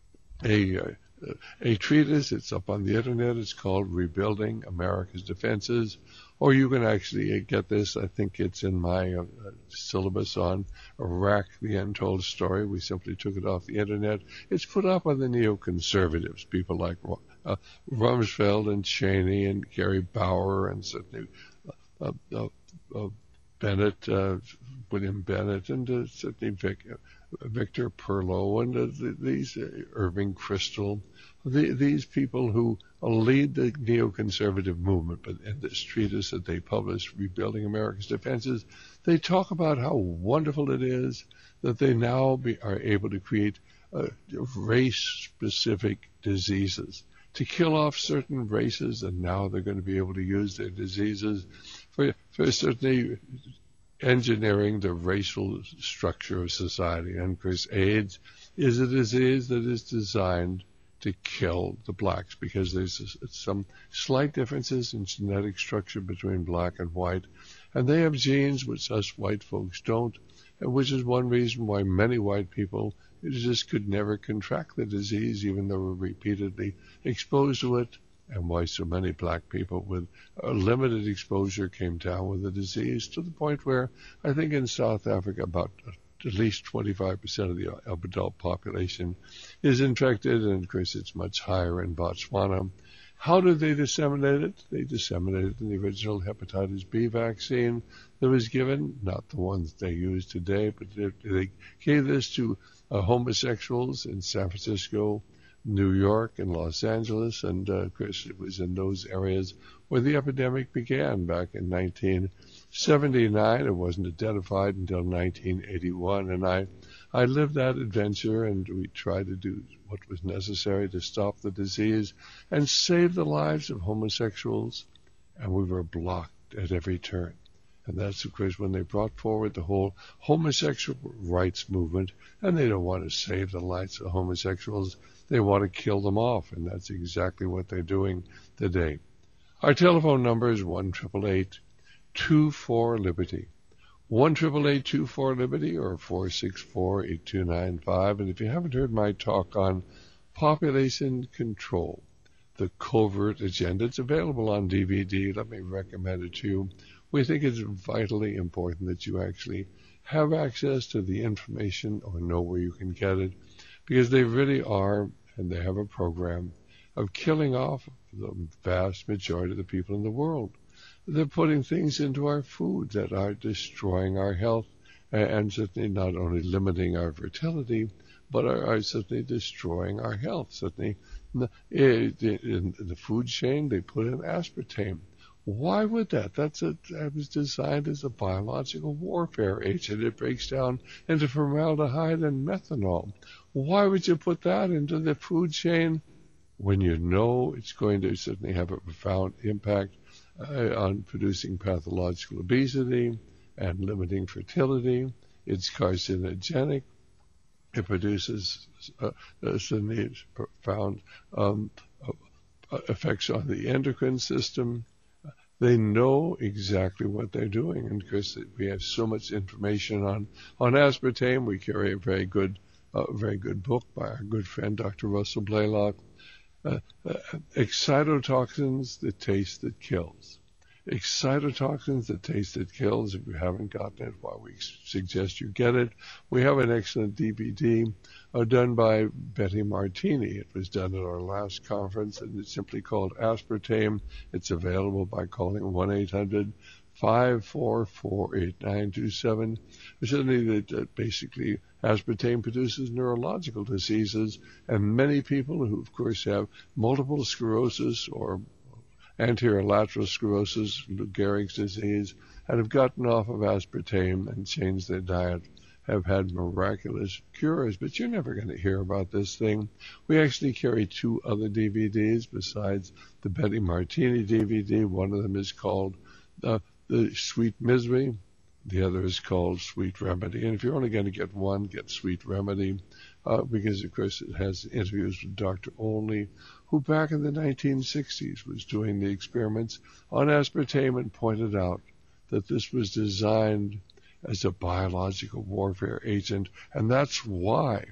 a, a, a treatise. It's up on the internet. It's called Rebuilding America's Defenses. Or you can actually get this. I think it's in my uh, syllabus on Iraq, the Untold Story. We simply took it off the internet. It's put up by the neoconservatives, people like uh, Rumsfeld and Cheney and Gary Bauer and Sidney uh, uh, uh, Bennett, uh, William Bennett, and uh, Sidney Vic, uh, Victor Perlow, and uh, the, these uh, Irving Kristol. The, these people who lead the neoconservative movement, but in this treatise that they published, Rebuilding America's Defenses, they talk about how wonderful it is that they now be, are able to create uh, race-specific diseases, to kill off certain races, and now they're going to be able to use their diseases for, for certainly engineering the racial structure of society. And of course, AIDS is a disease that is designed to kill the blacks because there's some slight differences in genetic structure between black and white, and they have genes which us white folks don't, and which is one reason why many white people just could never contract the disease even though we're repeatedly exposed to it, and why so many black people with a limited exposure came down with the disease to the point where I think in South Africa about at least twenty-five percent of the adult population is infected, and of course it's much higher in Botswana. How did they disseminate it? They disseminated the original hepatitis B vaccine that was given, not the ones they use today, but they, they gave this to uh, homosexuals in San Francisco, New York, and Los Angeles, and uh, of course it was in those areas where the epidemic began back in nineteen seventy-nine. It wasn't identified until nineteen eighty-one, and I, I lived that adventure, and we tried to do what was necessary to stop the disease and save the lives of homosexuals, and we were blocked at every turn. And that's, of course, when they brought forward the whole homosexual rights movement, and they don't want to save the lives of homosexuals, they want to kill them off, and that's exactly what they're doing today. Our telephone number is one eight eight eight, two four, Liberty. one eight eight eight, two four, Liberty or four six four, eight two nine five. And if you haven't heard my talk on population control, the covert agenda, it's available on D V D. Let me recommend it to you. We think it's vitally important that you actually have access to the information or know where you can get it, because they really are, and they have a program of killing off the vast majority of the people in the world. They're putting things into our food that are destroying our health and certainly not only limiting our fertility, but are, are certainly destroying our health. Certainly in the food chain, they put in aspartame. Why would that? That's a, that was designed as a biological warfare agent. It breaks down into formaldehyde and methanol. Why would you put that into the food chain when you know it's going to certainly have a profound impact uh, on producing pathological obesity and limiting fertility? It's carcinogenic. It produces uh, uh, certainly profound um, uh, effects on the endocrine system. They know exactly what they're doing, and because we have so much information on, on aspartame, we carry a very good, uh, very good book by our good friend Doctor Russell Blaylock, uh, uh, Excitotoxins, the Taste That Kills. Excitotoxins, the Taste That Kills. If you haven't gotten it, why we suggest you get it. We have an excellent D V D uh, done by Betty Martini. It was done at our last conference, and it's simply called Aspartame. It's available by calling one eight hundred, five four four, eight nine two seven. Certainly, that uh, basically aspartame produces neurological diseases, and many people who, of course, have multiple sclerosis or anterior lateral sclerosis, Lou Gehrig's disease, and have gotten off of aspartame and changed their diet, have had miraculous cures. But you're never going to hear about this thing. We actually carry two other D V Ds besides the Betty Martini D V D. One of them is called uh, The Sweet Misery. The other is called Sweet Remedy. And if you're only going to get one, get Sweet Remedy, uh, because, of course, it has interviews with Doctor Olney, who back in the nineteen sixties was doing the experiments on aspartame and pointed out that this was designed as a biological warfare agent, and that's why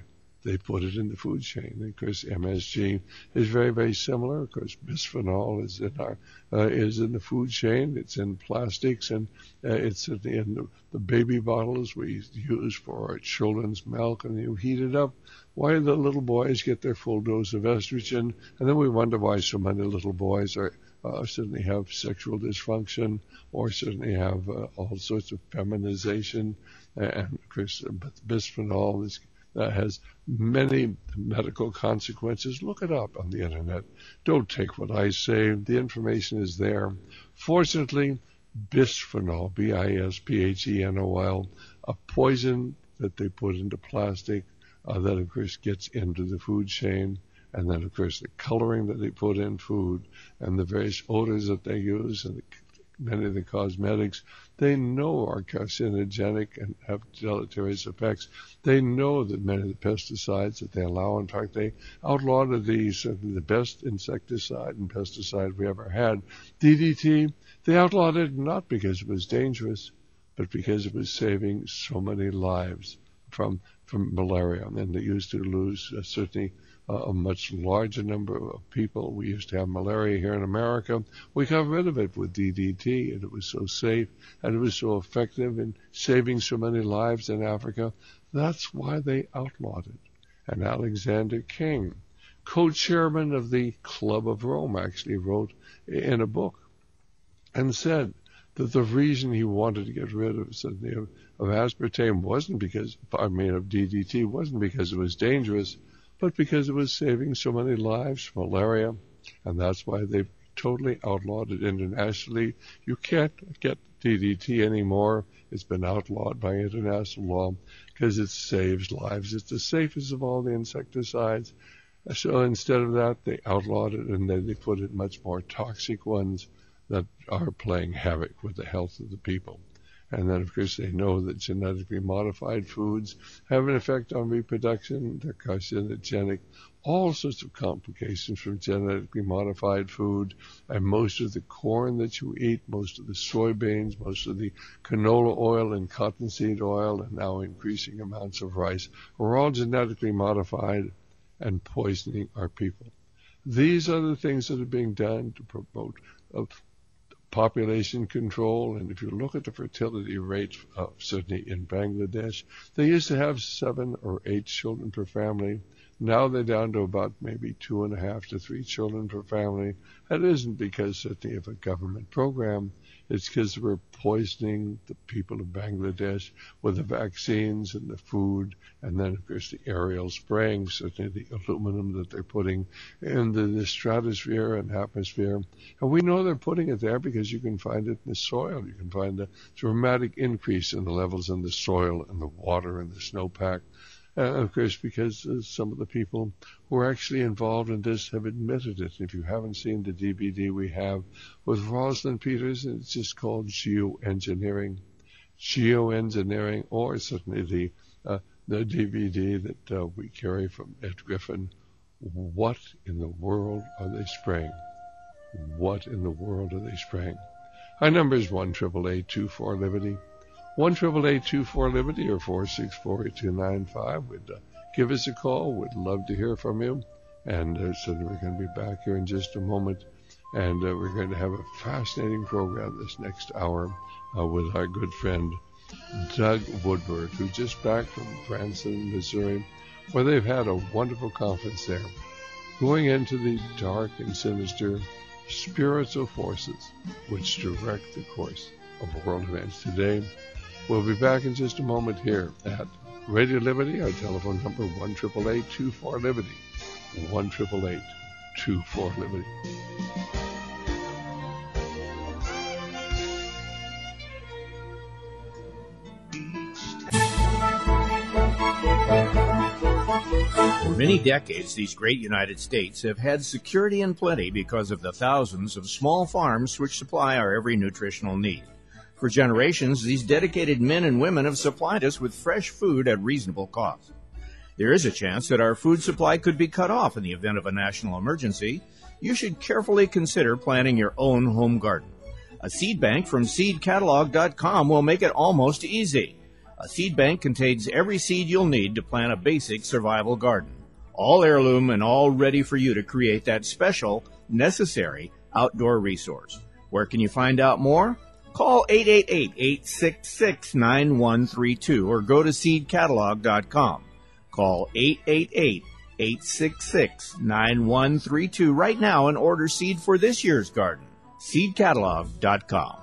they put it in the food chain. And of course, M S G is very, very similar. Of course, bisphenol is in our uh, is in the food chain. It's in plastics, and uh, it's in the, the baby bottles we use for our children's milk. And you heat it up. Why do the little boys get their full dose of estrogen? And then we wonder why so many little boys are uh, certainly have sexual dysfunction, or certainly have uh, all sorts of feminization. And of course, but bisphenol is that has many medical consequences. Look it up on the internet. Don't take what I say. The information is there. Fortunately, bisphenol, B I S P H E N O L, a poison that they put into plastic uh, that, of course, gets into the food chain. And then, of course, the coloring that they put in food and the various odors that they use and the many of the cosmetics, they know are carcinogenic and have deleterious effects. They know that many of the pesticides that they allow, in fact, they outlawed the, certainly the best insecticide and pesticide we ever had, D D T. They outlawed it not because it was dangerous, but because it was saving so many lives from from malaria. And they used to lose uh, certainly Uh, a much larger number of people. We used to have malaria here in America. We got rid of it with D D T, and it was so safe, and it was so effective in saving so many lives in Africa. That's why they outlawed it. And Alexander King, co-chairman of the Club of Rome, actually wrote in a book and said that the reason he wanted to get rid of, of, of aspartame wasn't because, I mean, of D D T, wasn't because it was dangerous, but because it was saving so many lives from malaria, and that's why they've totally outlawed it internationally. You can't get D D T anymore. It's been outlawed by international law because it saves lives. It's the safest of all the insecticides. So instead of that, they outlawed it, and then they put in much more toxic ones that are playing havoc with the health of the people. And then, of course, they know that genetically modified foods have an effect on reproduction. They're carcinogenic. All sorts of complications from genetically modified food. And most of the corn that you eat, most of the soybeans, most of the canola oil and cottonseed oil, and now increasing amounts of rice, are all genetically modified and poisoning our people. These are the things that are being done to promote uh, population control. And if you look at the fertility rate, uh, certainly in Bangladesh, they used to have seven or eight children per family. Now they're down to about maybe two and a half to three children per family. That isn't because certainly of a government program. It's because we're poisoning the people of Bangladesh with the vaccines and the food, and then, of course, the aerial spraying, certainly the aluminum that they're putting into the stratosphere and atmosphere. And we know they're putting it there because you can find it in the soil. You can find a dramatic increase in the levels in the soil and the water and the snowpack. And, of course, because uh, some of the people who are actually involved in this have admitted it. If you haven't seen the D V D we have with Rosalind Peters, it's just called Geoengineering. Geoengineering, or certainly the uh, the D V D that uh, we carry from Ed Griffin. What in the world are they spraying? What in the world are they spraying? Our number is one eight eight eight, two four, Liberty. one eight eight eight, two four, Liberty, or four six four, eight two nine five. Would uh, give us a call. We'd love to hear from you. And uh, so we're going to be back here in just a moment. And uh, we're going to have a fascinating program this next hour uh, with our good friend Doug Woodward, who's just back from Branson, Missouri, where they've had a wonderful conference there, going into the dark and sinister spiritual forces which direct the course of world events today. We'll be back in just a moment here at Radio Liberty. Our telephone number, one eight eight eight, two four, Liberty. one eight eight eight, two four, Liberty. For many decades, these great United States have had security and plenty because of the thousands of small farms which supply our every nutritional need. For generations, these dedicated men and women have supplied us with fresh food at reasonable cost. There is a chance that our food supply could be cut off in the event of a national emergency. You should carefully consider planting your own home garden. A seed bank from seed catalog dot com will make it almost easy. A seed bank contains every seed you'll need to plant a basic survival garden. All heirloom and all ready for you to create that special, necessary outdoor resource. Where can you find out more? Call eight eight eight, eight six six, nine one three two or go to seed catalog dot com. Call eight eight eight, eight six six, nine one three two right now and order seed for this year's garden. seed catalog dot com.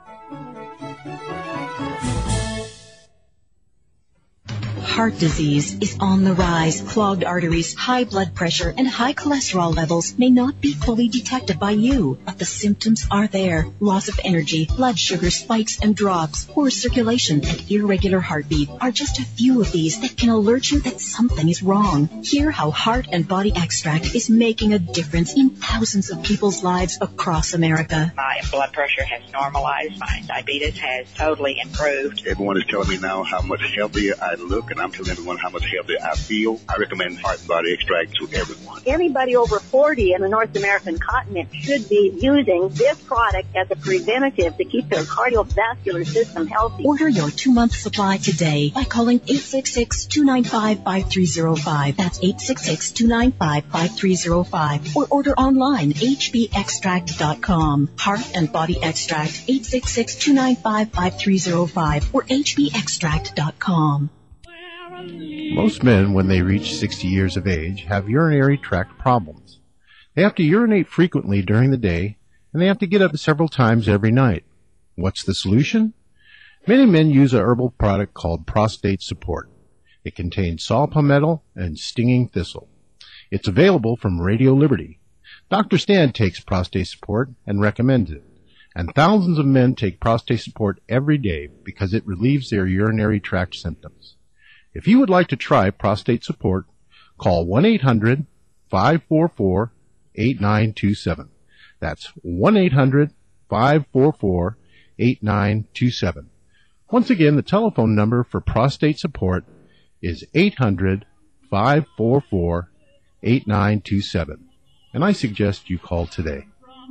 Heart disease is on the rise. Clogged arteries, high blood pressure, and high cholesterol levels may not be fully detected by you, but the symptoms are there. Loss of energy, blood sugar spikes and drops, poor circulation, and irregular heartbeat are just a few of these that can alert you that something is wrong. Hear how Heart and Body Extract is making a difference in thousands of people's lives across America. My blood pressure has normalized. My diabetes has totally improved. Everyone is telling me now how much healthier I look, and I'm telling everyone how much healthier I feel. I recommend Heart and Body Extract to everyone. Anybody over forty in the North American continent should be using this product as a preventative to keep their cardiovascular system healthy. Order your two-month supply today by calling eight six six, two nine five, five three zero five. That's eight six six, two nine five, five three zero five. Or order online, h b extract dot com. Heart and Body Extract, eight six six, two nine five, five three zero five or h b extract dot com. Most men, when they reach sixty years of age, have urinary tract problems. They have to urinate frequently during the day, and they have to get up several times every night. What's the solution? Many men use a herbal product called Prostate Support. It contains saw palmetto and stinging thistle. It's available from Radio Liberty. Doctor Stan takes Prostate Support and recommends it. And thousands of men take Prostate Support every day because it relieves their urinary tract symptoms. If you would like to try Prostate Support, call one eight hundred, five four four, eight nine two seven. That's one eight hundred, five four four, eight nine two seven. Once again, the telephone number for Prostate Support is eight hundred, five four four, eight nine two seven. And I suggest you call today.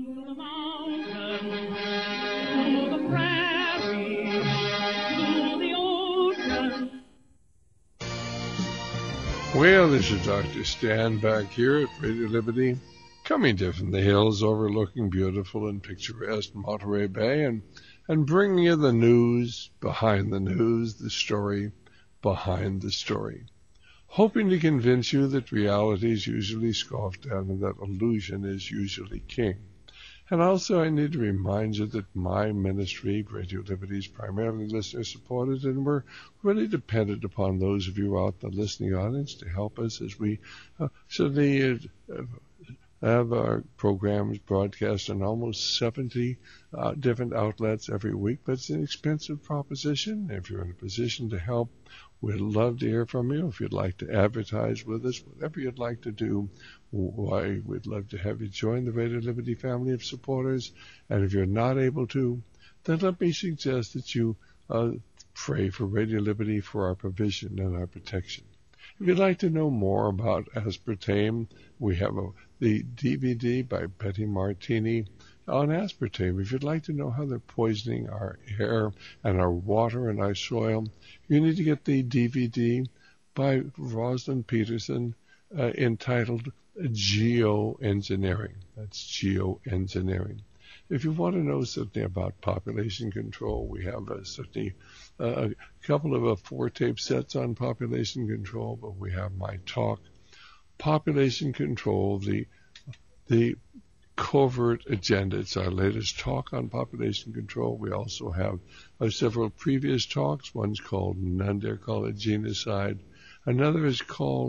Well, this is Doctor Stan back here at Radio Liberty, coming to from the hills overlooking beautiful and picturesque Monterey Bay, and, and bringing you the news behind the news, the story behind the story, hoping to convince you that reality is usually scoffed at and that illusion is usually king. And also, I need to remind you that my ministry, Radio Liberty, is primarily listener-supported, and we're really dependent upon those of you out in the listening audience to help us as we uh, certainly uh, have our programs broadcast on almost seventy uh, different outlets every week. But it's an expensive proposition. If you're in a position to help, we'd love to hear from you. If you'd like to advertise with us, whatever you'd like to do, why, we'd love to have you join the Radio Liberty family of supporters. And if you're not able to, then let me suggest that you uh, pray for Radio Liberty for our provision and our protection. If you'd like to know more about aspartame, we have a, the D V D by Betty Martini on aspartame. If you'd like to know how they're poisoning our air and our water and our soil, you need to get the D V D by Rosalind Peterson uh, entitled Geoengineering. That's geoengineering. If you want to know something about population control, we have a, certainly uh, a couple of uh, four-tape sets on population control, but we have my talk, Population Control, the the covert agenda. It's our latest talk on population control. We also have uh, several previous talks. One's called, none dare call it genocide. Another is called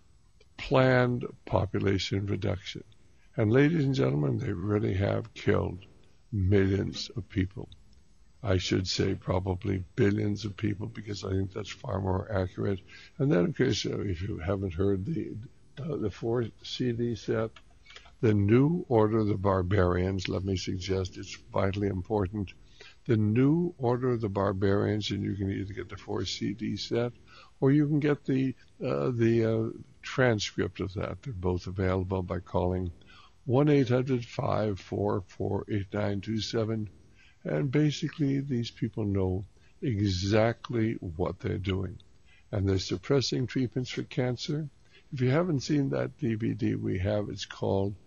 Planned Population Reduction. And ladies and gentlemen, they really have killed millions of people. I should say probably billions of people, because I think that's far more accurate. And then, of course, uh, if you haven't heard the uh, the four C D set, The New Order of the Barbarians, let me suggest it's vitally important. The New Order of the Barbarians, and you can either get the four C D set, or you can get the uh, the uh, transcript of that. They're both available by calling one eight hundred, five four four, eight nine two seven. And basically, these people know exactly what they're doing. And they're suppressing treatments for cancer. If you haven't seen that D V D we have, it's called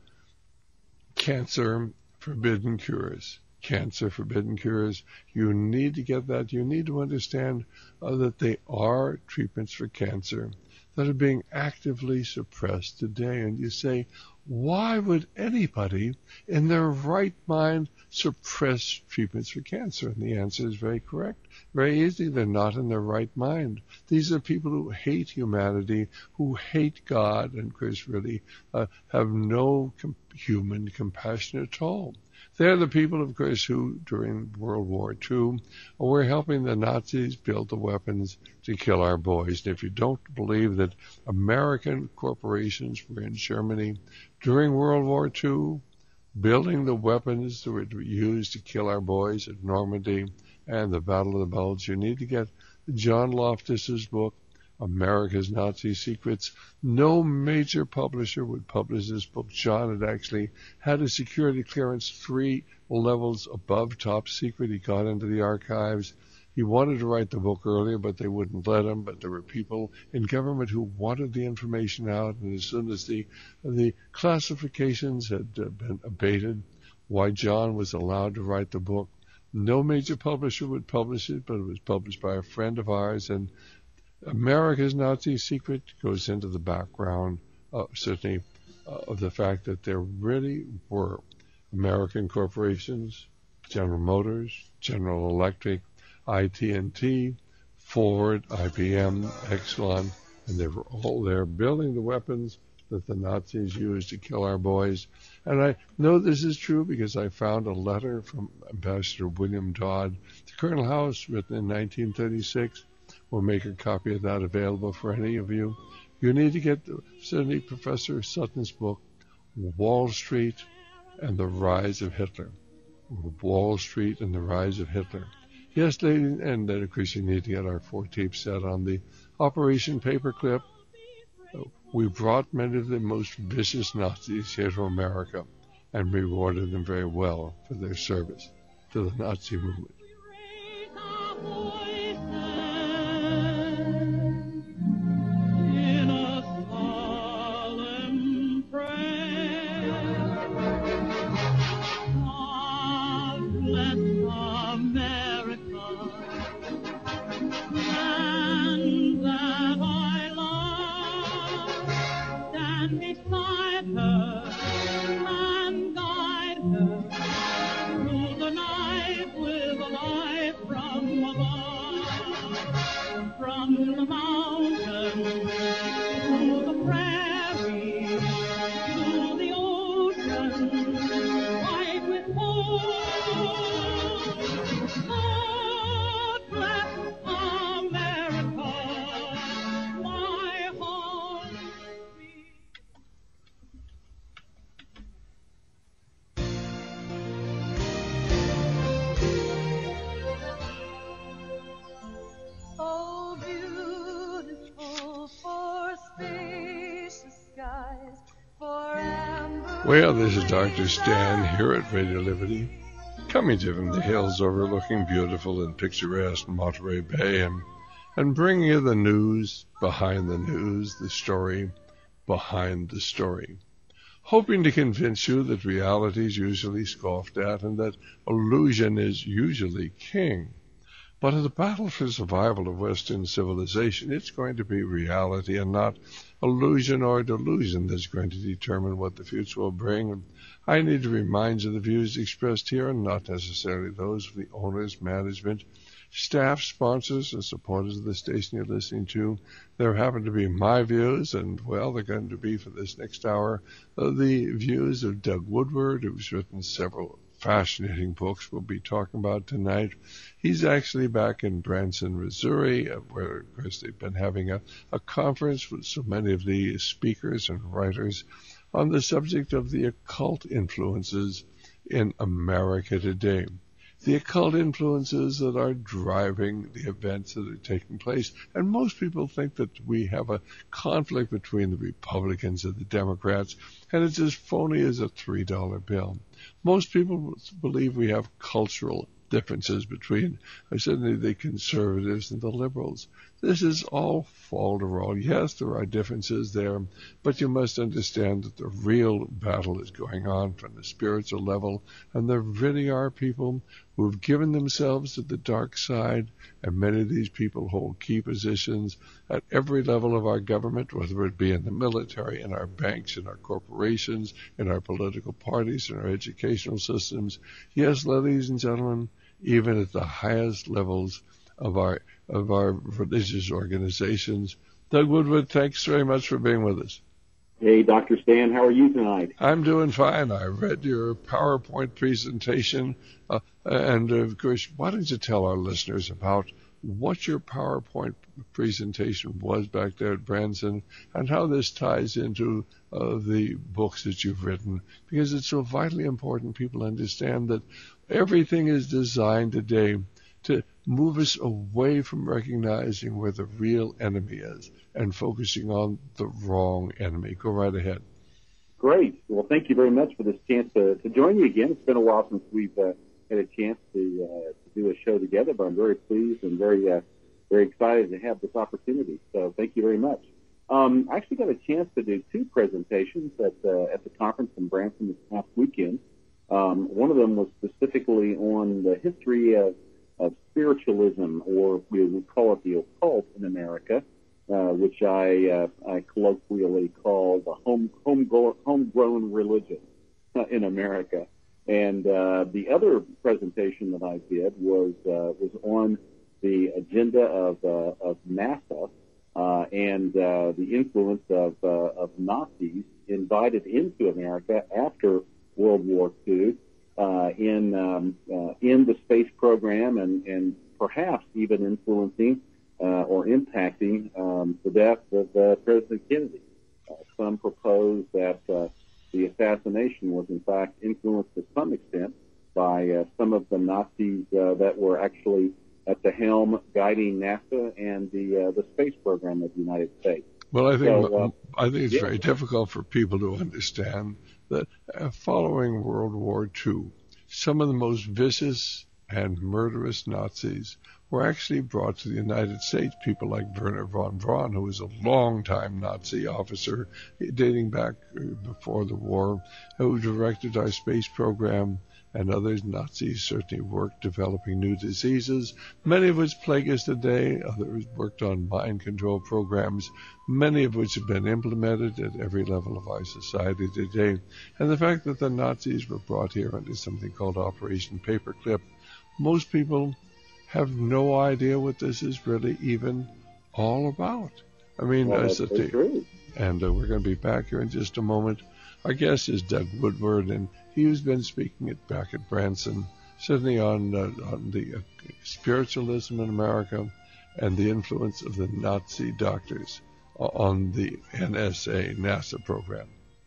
Cancer Forbidden Cures. Cancer Forbidden Cures. You need to get that. You need to understand uh, that they are treatments for cancer that are being actively suppressed today. And you say, why would anybody in their right mind suppress treatments for cancer? And the answer is very correct. Very easy. They're not in their right mind. These are people who hate humanity, who hate God, and of course really uh, have no com- human compassion at all. They're the people, of course, who, during World War Two, were helping the Nazis build the weapons to kill our boys. And if you don't believe that American corporations were in Germany during World War Two, building the weapons that were used to kill our boys at Normandy and the Battle of the Bulge, you need to get John Loftus's book, America's Nazi Secrets. No major publisher would publish this book. John had actually had a security clearance three levels above top secret. He got into the archives. He wanted to write the book earlier, but they wouldn't let him. But there were people in government who wanted the information out, and as soon as the the classifications had uh, been abated, why John was allowed to write the book. No major publisher would publish it, but it was published by a friend of ours, and America's Nazi Secret goes into the background, uh, certainly, uh, of the fact that there really were American corporations, General Motors, General Electric, I T and T, Ford, I B M, Exxon, and they were all there building the weapons that the Nazis used to kill our boys. And I know this is true because I found a letter from Ambassador William Dodd to Colonel House written in nineteen thirty-six. We'll make a copy of that available for any of you. You need to get certainly Professor Sutton's book, Wall Street and the Rise of Hitler. Wall Street and the Rise of Hitler. Yes, ladies, and then of course you need to get our four-tape set on the Operation Paperclip. We brought many of the most vicious Nazis here to America and rewarded them very well for their service to the Nazi movement. Well, this is Doctor Stan here at Radio Liberty, coming to you from the hills overlooking beautiful and picturesque Monterey Bay, and, and bringing you the news behind the news, the story behind the story, hoping to convince you that reality is usually scoffed at and that illusion is usually king. But in the battle for survival of Western civilization, it's going to be reality and not illusion or delusion that's going to determine what the future will bring. And I need to remind you the views expressed here are not necessarily those of the owners, management, staff, sponsors, and supporters of the station you're listening to. There happen to be my views, and, well, they're going to be for this next hour uh, the views of Doug Woodward, who's written several fascinating books we'll be talking about tonight. He's actually back in Branson, Missouri, where, of course, they've been having a, a conference with so many of the speakers and writers on the subject of the occult influences in America today. The occult influences that are driving the events that are taking place. And most people think that we have a conflict between the Republicans and the Democrats, and it's as phony as a three dollar bill. Most people believe we have cultural differences between uh, certainly the conservatives and the liberals. This is all falderall. Yes, there are differences there, but you must understand that the real battle is going on from the spiritual level, and there really are people who have given themselves to the dark side, and many of these people hold key positions at every level of our government, whether it be in the military, in our banks, in our corporations, in our political parties, in our educational systems. Yes, ladies and gentlemen, even at the highest levels of our of our religious organizations. Doug Woodward, thanks very much for being with us. Hey, Doctor Stan, how are you tonight? I'm doing fine. I read your PowerPoint presentation, uh, and of course, why don't you tell our listeners about what your PowerPoint presentation was back there at Branson and how this ties into uh, the books that you've written, because it's so vitally important people understand that everything is designed today to move us away from recognizing where the real enemy is and focusing on the wrong enemy. Go right ahead. Great. Well, thank you very much for this chance to, to join you again. It's been a while since we've uh, had a chance to, uh, to do a show together, but I'm very pleased and very uh, very excited to have this opportunity. So thank you very much. Um, I actually got a chance to do two presentations at, uh, at the conference in Branson this past weekend. Um, one of them was specifically on the history of of spiritualism, or we would call it the occult in America, uh, which I uh, I colloquially call the home home homegrown religion uh, in America. And uh, the other presentation that I did was uh, was on the agenda of uh, of NASA uh, and uh, the influence of uh, of Nazis invited into America after World War Two. Uh, in um, uh, in the space program, and, and perhaps even influencing uh, or impacting um, the death of uh, President Kennedy. Uh, some propose that uh, the assassination was in fact influenced to some extent by uh, some of the Nazis uh, that were actually at the helm guiding NASA and the uh, the space program of the United States. Well, I think So, uh, I think it's yeah. very difficult for people to understand that uh, following World War Two, some of the most vicious and murderous Nazis were actually brought to the United States. People like Werner von Braun, who was a long-time Nazi officer dating back uh, before the war, who directed our space program, and others. Nazis certainly worked developing new diseases, many of which plague us today. Others worked on mind control programs, many of which have been implemented at every level of our society today. And the fact that the Nazis were brought here under something called Operation Paperclip, most people have no idea what this is really even all about. I mean, Well, uh, that's so very the- true. and uh, we're going to be back here in just a moment. Our guest is Doug Woodward, and he's been speaking it back at Branson, certainly on uh, on the uh, spiritualism in America and the influence of the Nazi doctors on the N S A NASA program.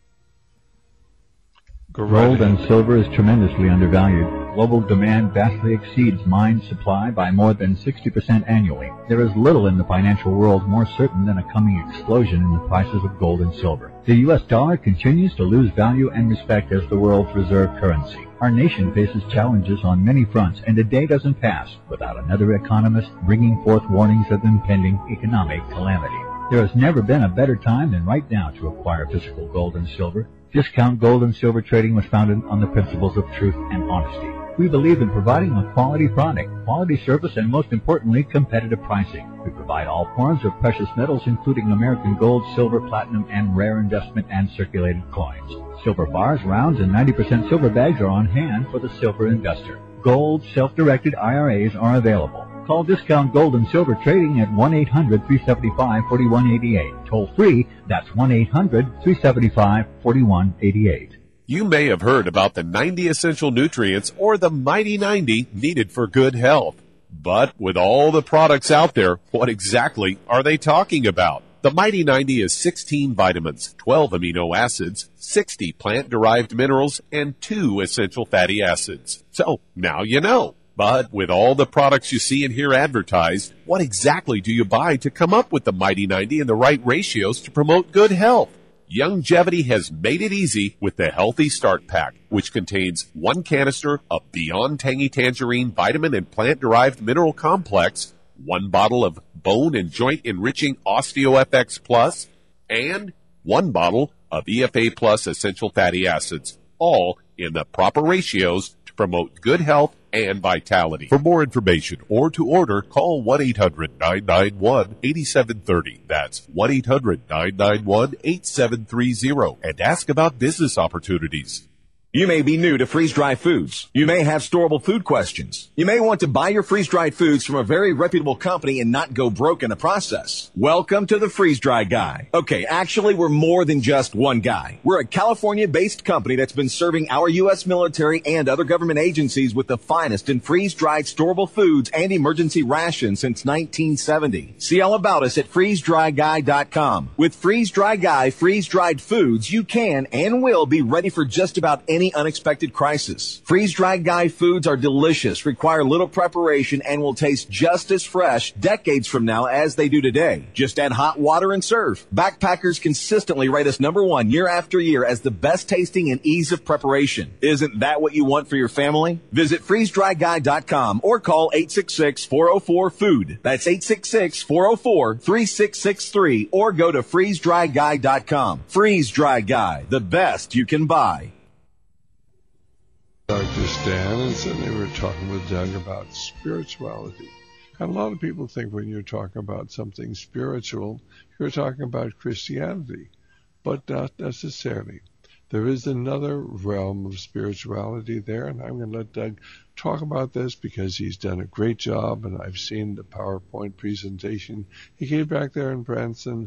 Go right Gold ahead. and silver is tremendously undervalued. Global demand vastly exceeds mine supply by more than sixty percent annually. There is little in the financial world more certain than a coming explosion in the prices of gold and silver. The U S dollar continues to lose value and respect as the world's reserve currency. Our nation faces challenges on many fronts, and a day doesn't pass without another economist bringing forth warnings of impending economic calamity. There has never been a better time than right now to acquire physical gold and silver. Discount Gold and Silver Trading was founded on the principles of truth and honesty. We believe in providing a quality product, quality service, and most importantly, competitive pricing. We provide all forms of precious metals, including American gold, silver, platinum, and rare investment and circulated coins. Silver bars, rounds, and ninety percent silver bags are on hand for the silver investor. Gold, self-directed I R As are available. Call Discount Gold and Silver Trading at one eight hundred, three seven five, four one eight eight. Toll free, that's one eight hundred, three seven five, four one eight eight. You may have heard about the ninety essential nutrients or the Mighty ninety needed for good health. But with all the products out there, what exactly are they talking about? The Mighty ninety is sixteen vitamins, twelve amino acids, sixty plant-derived minerals, and two essential fatty acids. So now you know. But with all the products you see and hear advertised, what exactly do you buy to come up with the Mighty ninety and the right ratios to promote good health? Youngevity has made it easy with the Healthy Start Pack, which contains one canister of Beyond Tangy Tangerine Vitamin and Plant-Derived Mineral Complex, one bottle of Bone and Joint Enriching OsteoFX Plus, and one bottle of E F A Plus Essential Fatty Acids, all in the proper ratios to promote good health and vitality. For more information or to order, call one eight hundred nine nine one eight seven three zero. That's one eight hundred nine nine one eight seven three zero and ask about business opportunities. You may be new to freeze-dried foods. You may have storable food questions. You may want to buy your freeze-dried foods from a very reputable company and not go broke in the process. Welcome to the Freeze-Dry Guy. Okay, actually, we're more than just one guy. We're a California-based company that's been serving our U S military and other government agencies with the finest in freeze-dried storable foods and emergency rations since nineteen seventy. See all about us at freeze dry guy dot com. With Freeze-Dry Guy freeze-dried foods, you can and will be ready for just about any unexpected crisis. Freeze-Dried Guy foods are delicious, require little preparation, and will taste just as fresh decades from now as they do today. Just add hot water and serve. Backpackers consistently rate us number one year after year as the best tasting and ease of preparation. Isn't that what you want for your family? Visit freeze dry guy dot com or call eight six six, four oh four, food. That's eight six six, four oh four, three six six three or go to freeze dry guy dot com. Freeze-Dry Guy, the best you can buy. Doctor Stan, and suddenly we're talking with Doug about spirituality. And a lot of people think when you're talking about something spiritual, you're talking about Christianity, but not necessarily. There is another realm of spirituality there, and I'm going to let Doug talk about this because he's done a great job, and I've seen the PowerPoint presentation he gave back there in Branson,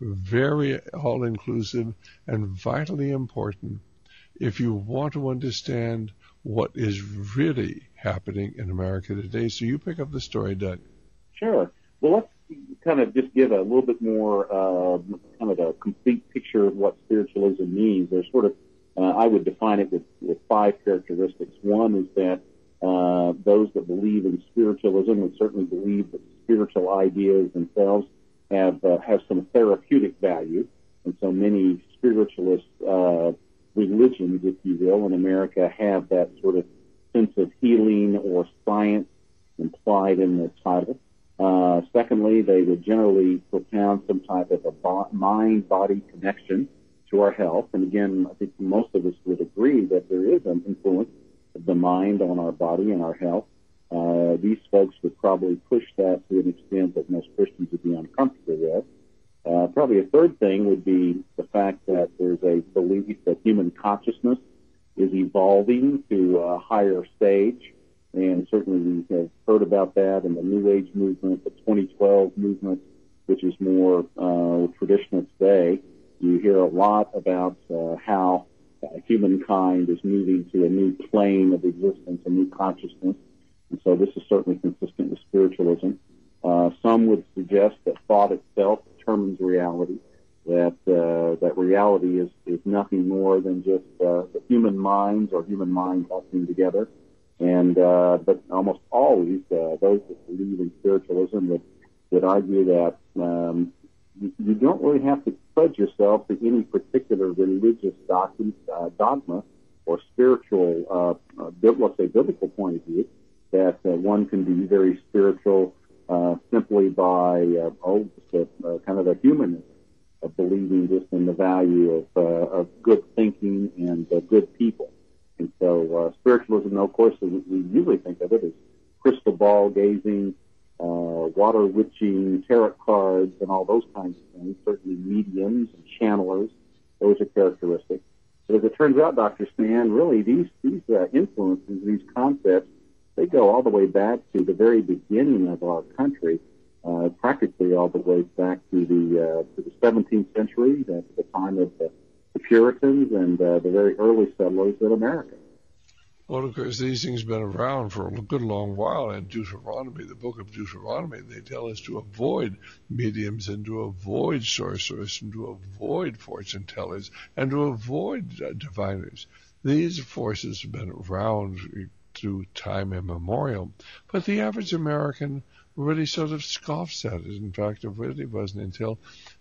very all-inclusive and vitally important if you want to understand what is really happening in America today. So you pick up the story, Doug. Sure. Well, let's kind of just give a little bit more uh, kind of a complete picture of what spiritualism means. There's sort of, uh, I would define it with, with five characteristics. One is that uh, those that believe in spiritualism would certainly believe that spiritual ideas themselves have uh, have some therapeutic value, and so many spiritualist uh, religions, if you will, in America have that sort of sense of healing or science implied in the title. Uh, secondly, they would generally propound some type of a bo- mind-body connection to our health. And again, I think most of us would agree that there is an influence of the mind on our body and our health. Uh, these folks would probably push that to an extent that most Christians would be uncomfortable with. Uh, probably a third thing would be the fact that there's a belief that human consciousness is evolving to a higher stage, and certainly we have heard about that in the New Age movement, the twenty twelve movement, which is more uh, traditional today. You hear a lot about uh, how uh, humankind is moving to a new plane of existence, a new consciousness, and so this is certainly consistent with spiritualism. Uh, some would suggest that thought itself determines reality, that uh, that reality is, is nothing more than just uh, the human minds or human minds acting together. And uh, but almost always uh, those that believe in spiritualism would, would argue that um, you, you don't really have to pledge yourself to any particular religious doctrine, uh, dogma or spiritual, uh, uh, let's say biblical point of view, that uh, one can be very spiritual Uh, simply by uh, oh, just a, uh, kind of a humanism of believing just in the value of, uh, of good thinking and uh, good people. And so uh, spiritualism, of course, we usually think of it as crystal ball gazing, uh, water witching, tarot cards, and all those kinds of things. Certainly mediums and channelers, those are characteristics. But as it turns out, Doctor Stan, really these, these uh, influences, these concepts, they go all the way back to the very beginning of our country, uh, practically all the way back to the uh, to the seventeenth century, at the time of the, the Puritans and uh, the very early settlers in America. Well, of course, these things have been around for a good long while. In Deuteronomy, the book of Deuteronomy, they tell us to avoid mediums and to avoid sorcerers and to avoid fortune tellers and to avoid uh, diviners. These forces have been around through time immemorial, but the average American really sort of scoffs at it. In fact, it really wasn't until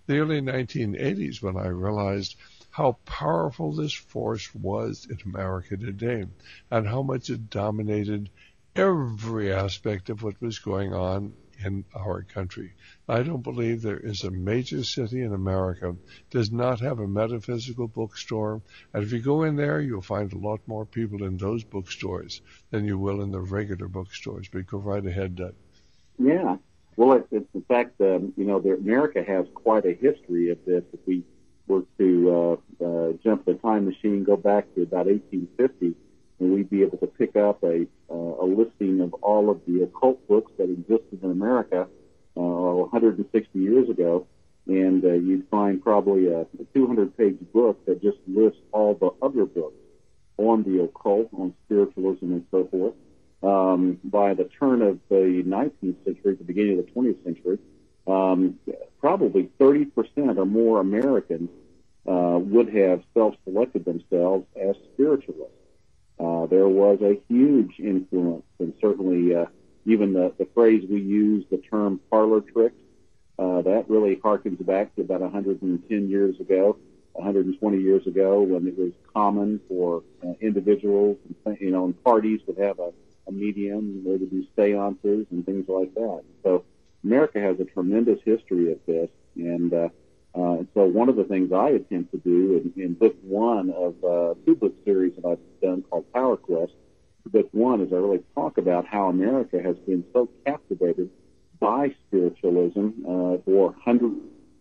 the early nineteen eighties when I realized how powerful this force was in America today and how much it dominated every aspect of what was going on in our country. I don't believe there is a major city in America does not have a metaphysical bookstore, and if you go in there, you'll find a lot more people in those bookstores than you will in the regular bookstores. But go right ahead, Doug. Yeah. Well, it's, it's in fact, um, you know, there, America has quite a history of this. If we were to uh, uh, jump the time machine, go back to about eighteen fifty, and we'd be able to pick up a, uh, a listing of all of the occult books that existed in America uh, one hundred sixty years ago, and uh, you'd find probably a, a two hundred page book that just lists all the other books on the occult, on spiritualism, and so forth. Um, by the turn of the nineteenth century, the beginning of the twentieth century, um, probably thirty percent or more Americans uh, would have self-selected themselves as spiritualists. Uh, there was a huge influence, and certainly uh, even the, the phrase we use, the term parlor tricks, uh, that really harkens back to about one hundred ten years ago, one hundred twenty years ago, when it was common for uh, individuals, and, you know, and parties would have a, a medium, they would do seances and things like that. So America has a tremendous history of this, and uh, uh, so one of the things I attempt to do in, in book one of uh, two book series that I've done called Power Quest, book one is I really talk about how America has been so captivated by spiritualism uh, for hundreds,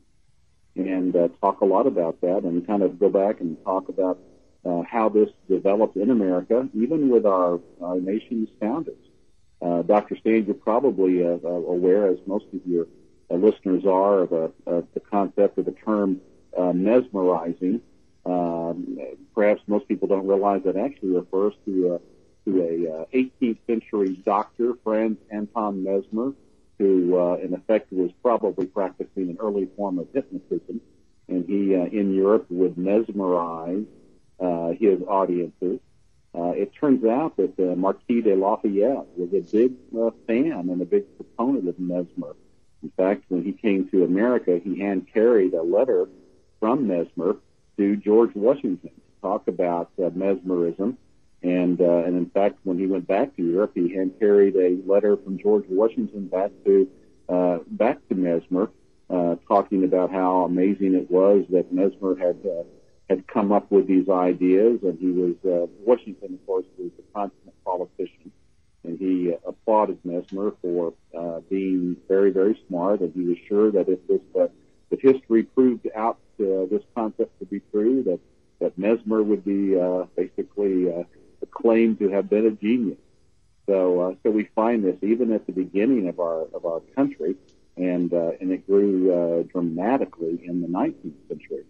and uh, talk a lot about that, and kind of go back and talk about uh, how this developed in America, even with our, our nation's founders. Uh, Doctor Stan, you're probably uh, uh, aware, as most of your uh, listeners are, of, a, of the concept of the term uh, mesmerizing. Um, perhaps most people don't realize that actually refers to a, to a uh, eighteenth century doctor, Franz Anton Mesmer, who uh, in effect was probably practicing an early form of hypnotism, and he uh, in Europe would mesmerize uh, his audiences. Uh, it turns out that uh, Marquis de Lafayette was a big uh, fan and a big proponent of Mesmer. In fact, when he came to America, he hand-carried a letter from Mesmer to George Washington to talk about uh, mesmerism. And, uh, and in fact, when he went back to Europe, he hand-carried a letter from George Washington back to uh, back to Mesmer, uh, talking about how amazing it was that Mesmer had uh, had come up with these ideas. And he was uh, Washington, of course, was a consummate politician, and he uh, applauded Mesmer for uh, being very, very smart. And he was sure that if this uh, if history proved out uh, this concept to be true, that that Mesmer would be uh, basically uh, claimed to have been a genius. So, uh, so we find this even at the beginning of our of our country, and uh, and it grew uh, dramatically in the nineteenth century.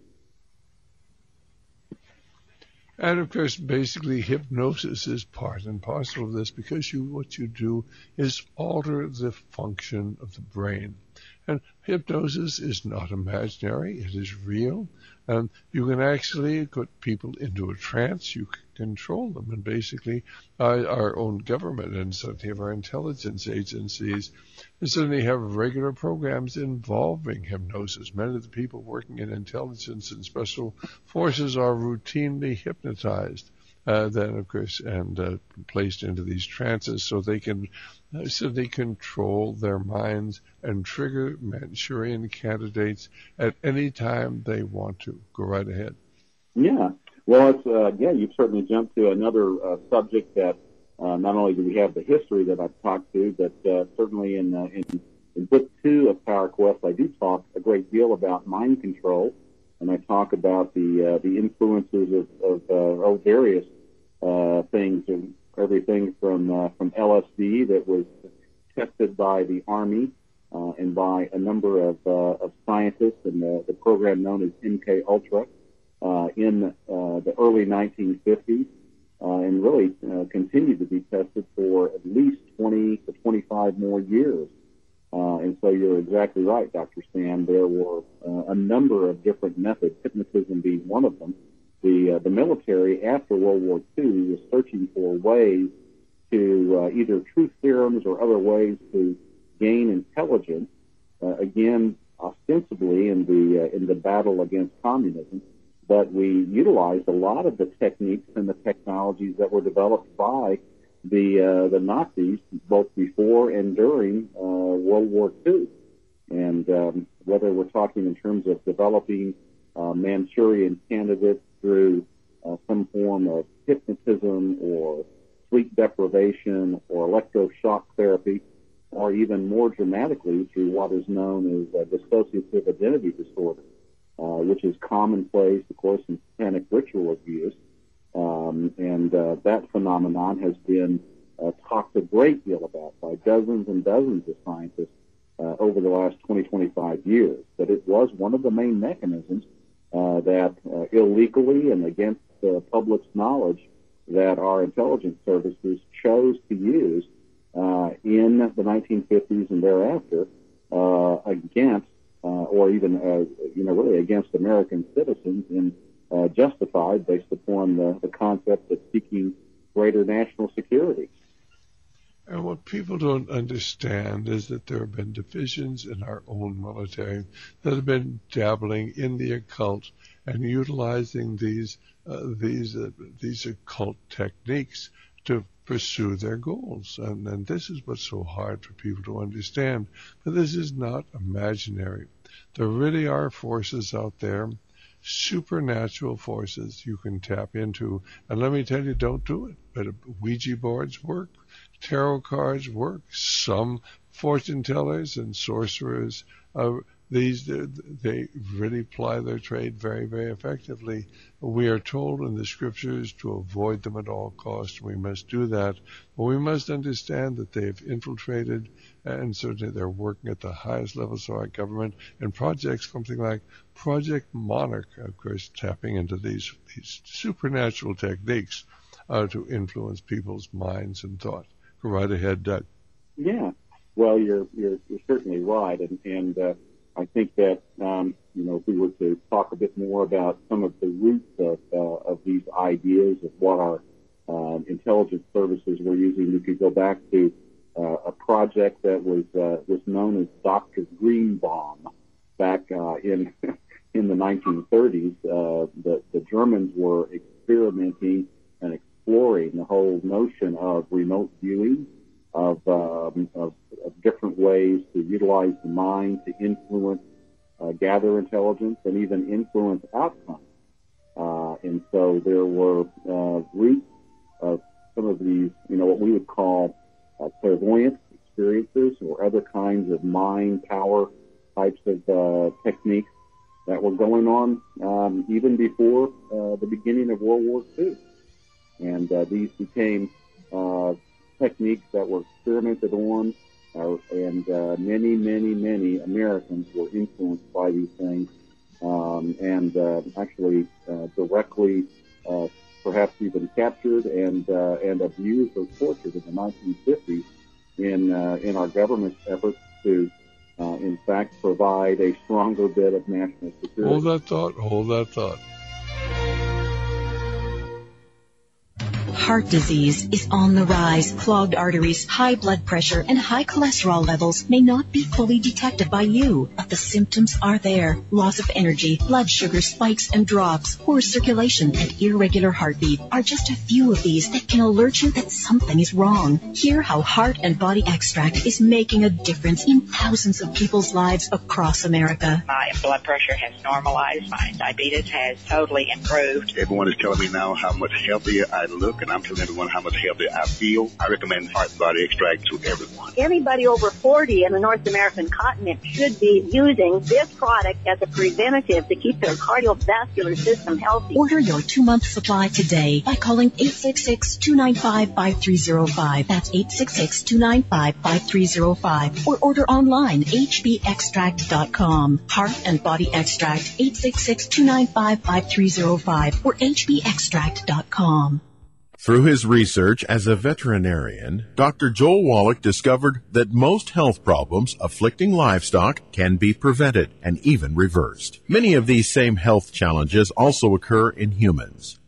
And of course, basically, hypnosis is part and parcel of this, because you what you do is alter the function of the brain. And hypnosis is not imaginary; it is real. And you can actually put people into a trance. You can control them. And basically, uh, our own government and certainly of our intelligence agencies certainly have regular programs involving hypnosis. Many of the people working in intelligence and special forces are routinely hypnotized. Uh, then, of course, and uh, placed into these trances so they can uh, so they control their minds and trigger Manchurian candidates at any time they want to. Go right ahead. Yeah. Well, it's uh, yeah, you've certainly jumped to another uh, subject that uh, not only do we have the history that I've talked to, but uh, certainly in, uh, in in book two of Power Quest, I do talk a great deal about mind control. And I talk about the uh, the influences of, of, uh, of various uh, things, and everything from uh, from L S D that was tested by the Army uh, and by a number of, uh, of scientists in the, the program known as M K Ultra uh, in uh, the early nineteen fifties, uh, and really uh, continued to be tested for at least twenty to twenty-five more years. Uh, and so you're exactly right, Doctor Stan. There were uh, a number of different methods, hypnotism being one of them. The uh, the military after World War Two was searching for ways to uh, either truth serums or other ways to gain intelligence. Uh, again, ostensibly in the uh, in the battle against communism, but we utilized a lot of the techniques and the technologies that were developed by the uh, the Nazis both before and during uh, World War Two. And um, whether we're talking in terms of developing uh, Manchurian candidates through uh, some form of hypnotism or sleep deprivation or electroshock therapy, or even more dramatically through what is known as uh, dissociative identity disorder, uh, which is commonplace, of course, in satanic ritual abuse. Um, and uh, that phenomenon has been uh, talked a great deal about by dozens and dozens of scientists uh, over the last twenty, twenty-five years. But it was one of the main mechanisms uh, that uh, illegally and against the public's knowledge that our intelligence services chose to use uh, in the nineteen fifties and thereafter uh, against, uh, or even, uh, you know, really against American citizens, and uh, justified based upon the, the concept of seeking greater national security. And what people don't understand is that there have been divisions in our own military that have been dabbling in the occult and utilizing these uh, these uh, these occult techniques to pursue their goals. And, and this is what's so hard for people to understand. But this is not imaginary. There really are forces out there, supernatural forces you can tap into. And let me tell you, don't do it. But Ouija boards work. Tarot cards work. Some fortune tellers and sorcerers, uh, these they really ply their trade very, very effectively. We are told in the scriptures to avoid them at all costs. We must do that. But we must understand that they've infiltrated, and certainly they're working at the highest levels of our government. And projects, something like Project Monarch, of course, tapping into these, these supernatural techniques uh, to influence people's minds and thought. Go right ahead, Doug. Yeah, well, you're you're, you're certainly right, and and uh, I think that um, you know, if we were to talk a bit more about some of the roots of uh, of these ideas of what our um, intelligence services were using, we could go back to uh, a project that was uh, was known as Doctor Greenbaum back uh, in in the nineteen thirties. Uh, the the Germans were experimenting and exploring the whole notion of remote viewing, of, um, of, of different ways to utilize the mind to influence, uh, gather intelligence, and even influence outcomes. Uh, and so there were uh, roots of some of these, you know, what we would call uh, clairvoyant experiences or other kinds of mind power types of uh, techniques that were going on um, even before uh, the beginning of World War Two. And uh, these became uh, techniques that were experimented on, uh, and uh, many, many, many Americans were influenced by these things, um, and uh, actually uh, directly, uh, perhaps even captured and uh, and abused or tortured in the nineteen fifties in uh, in our government's efforts to, uh, in fact, provide a stronger bit of national security. Hold that thought. Hold that thought. Heart disease is on the rise. Clogged arteries, high blood pressure, and high cholesterol levels may not be fully detected by you, but the symptoms are there. Loss of energy, blood sugar spikes and drops, poor circulation, and irregular heartbeat are just a few of these that can alert you that something is wrong. Hear how Heart and Body Extract is making a difference in thousands of people's lives across America. My blood pressure has normalized. My diabetes has totally improved. Everyone is telling me now how much healthier I look, and I'm telling everyone how much healthier I feel. I recommend Heart and Body Extract to everyone. Anybody over forty in the North American continent should be using this product as a preventative to keep their cardiovascular system healthy. Order your two-month supply today by calling eight six six, two nine five, five three zero five. That's eight six six, two nine five, five three zero five. Or order online, h b extract dot com. Heart and Body Extract, eight six six, two nine five, five three zero five or h b extract dot com. Through his research as a veterinarian, Doctor Joel Wallach discovered that most health problems afflicting livestock can be prevented and even reversed. Many of these same health challenges also occur in humans.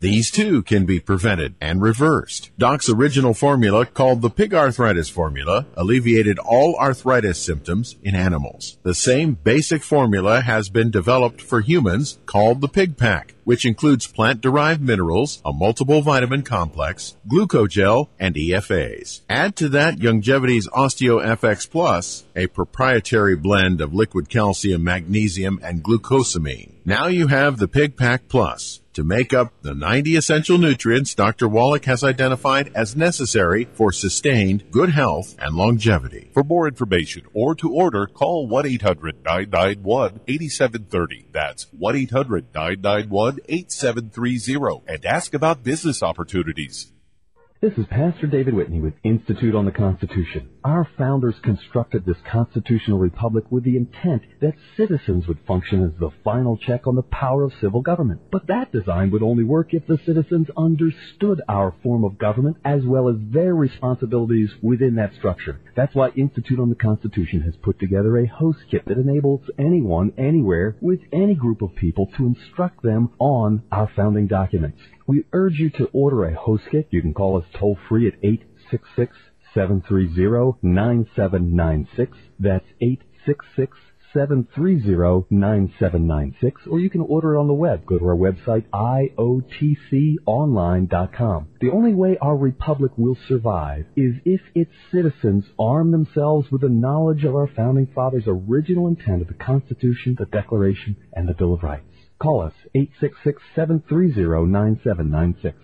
These too can be prevented and reversed. Doc's original formula, called the Pig Arthritis Formula, alleviated all arthritis symptoms in animals. The same basic formula has been developed for humans, called the Pig Pack, which includes plant-derived minerals, a multiple vitamin complex, glucogel, and E F As. Add to that Youngevity's OsteoFX Plus, a proprietary blend of liquid calcium, magnesium, and glucosamine. Now you have the Pig Pack Plus to make up the ninety essential nutrients Doctor Wallach has identified as necessary for sustained good health and longevity. For more information or to order, call one eight hundred nine nine one eight seven three zero. That's one eight hundred nine nine one eight seven three zero and ask about business opportunities. This is Pastor David Whitney with Institute on the Constitution. Our founders constructed this constitutional republic with the intent that citizens would function as the final check on the power of civil government. But that design would only work if the citizens understood our form of government as well as their responsibilities within that structure. That's why Institute on the Constitution has put together a host kit that enables anyone, anywhere, with any group of people to instruct them on our founding documents. We urge you to order a host kit. You can call us toll-free at eight six six, seven three zero, nine seven nine six. That's eight six six, seven three zero, nine seven nine six. Or you can order it on the web. Go to our website, I O T C online dot com. The only way our republic will survive is if its citizens arm themselves with the knowledge of our founding fathers' original intent of the Constitution, the Declaration, and the Bill of Rights. Call us, eight six six, seven three zero, nine seven nine six.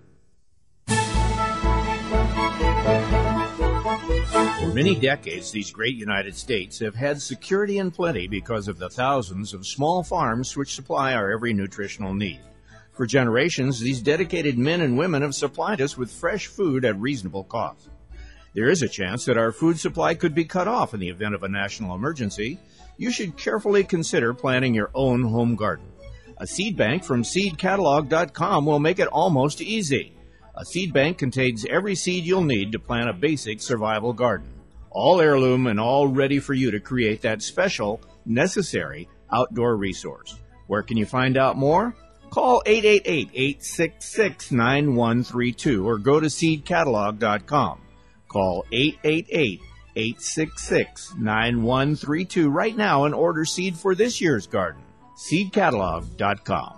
For many decades, these great United States have had security and plenty because of the thousands of small farms which supply our every nutritional need. For generations, these dedicated men and women have supplied us with fresh food at reasonable cost. There is a chance that our food supply could be cut off in the event of a national emergency. You should carefully consider planting your own home garden. A seed bank from seed catalog dot com will make it almost easy. A seed bank contains every seed you'll need to plant a basic survival garden. All heirloom and all ready for you to create that special, necessary outdoor resource. Where can you find out more? Call eight eight eight, eight six six, nine one three two or go to seed catalog dot com. Call eight eight eight, eight six six, nine one three two right now and order seed for this year's garden. seed catalog dot com.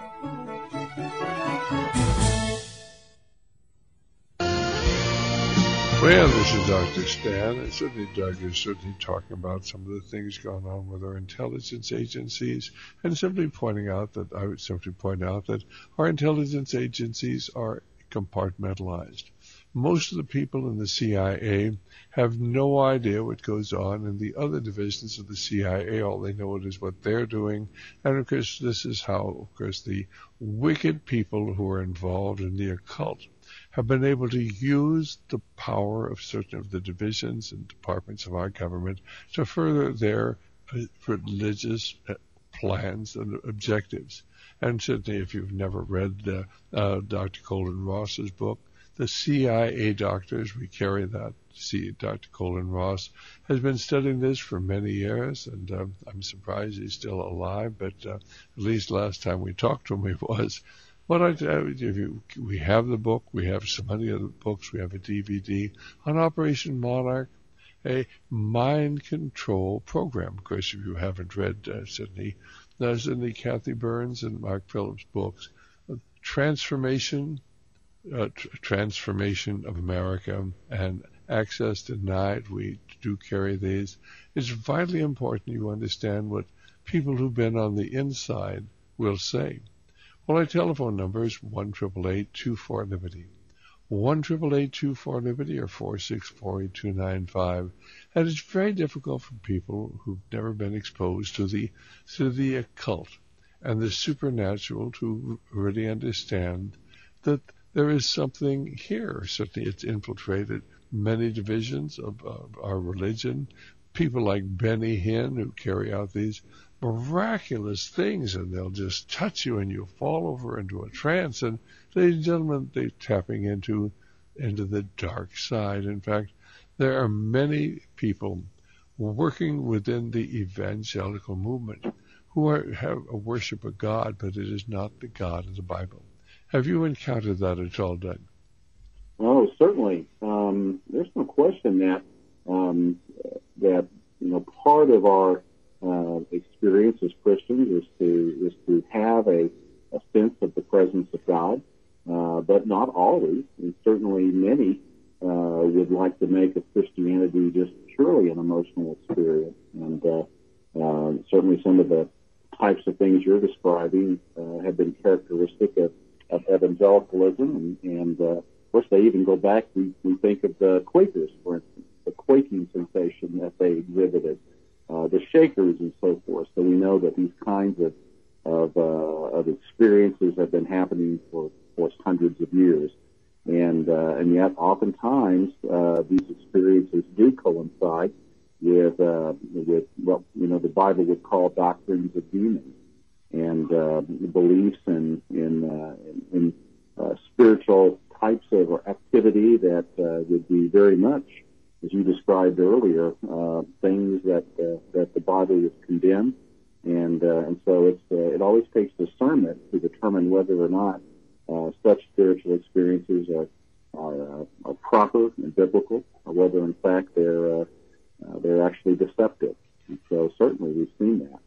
Well, this is Doctor Stan, and certainly Doug is certainly talking about some of the things going on with our intelligence agencies, and simply pointing out that I would simply point out that our intelligence agencies are compartmentalized. Most of the people in the C I A have no idea what goes on in the other divisions of the C I A. All they know is what they're doing. And, of course, this is how, of course, the wicked people who are involved in the occult have been able to use the power of certain of the divisions and departments of our government to further their religious plans and objectives. And certainly if you've never read uh, uh, Doctor Colin Ross's book, The C I A Doctors, we carry that. See, Doctor Colin Ross has been studying this for many years, and uh, I'm surprised he's still alive, but uh, at least last time we talked to him he was. But I, if you, we have the book, we have so many other books, we have a D V D on Operation Monarch, a mind control program. Of course, if you haven't read uh, Sydney, uh, Sydney Kathy Burns and Mark Phillips' books, uh, Transformation, uh, tr- Transformation of America and Access Denied, we do carry these. It's vitally important you understand what people who've been on the inside will say. Well, our telephone number is one eight eight eight, two four, Liberty. one eight eight eight, two four, Liberty or four six four, eight two nine five. And it's very difficult for people who've never been exposed to the to the occult and the supernatural to really understand that there is something here. Certainly it's infiltrated many divisions of, of our religion. People like Benny Hinn who carry out these miraculous things, and they'll just touch you and you fall over into a trance. And ladies and gentlemen, they're tapping into into the dark side. In fact, there are many people working within the evangelical movement who are, have a worship of God, but it is not the God of the Bible. Have you encountered that at all, Doug? Oh, certainly. Um, there's no question that um, that you know part of our uh, experience as Christians is to is to have a, a sense of the presence of God, uh, but not always. And certainly, many uh, would like to make of Christianity just purely an emotional experience. And uh, uh, certainly, some of the types of things you're describing uh, have been characteristic of, of evangelicalism, and, and uh, of course, they even go back. We, we think of the Quakers, for instance, the quaking sensation that they exhibited, uh, the Shakers, and so forth. So we know that these kinds of of, uh, of experiences have been happening for, for hundreds of years, and uh, and yet oftentimes uh, these experiences do coincide with uh, with what you know the Bible would call doctrines of demons and uh, beliefs in in, uh, in, in uh, spiritual types of activity that uh, would be very much, as you described earlier, uh, things that uh, that the Bible would condemn, and uh, and so it's uh, it always takes discernment to determine whether or not uh, such spiritual experiences are are, uh, are proper and biblical, or whether in fact they're uh, uh, they're actually deceptive. And so certainly we've seen that.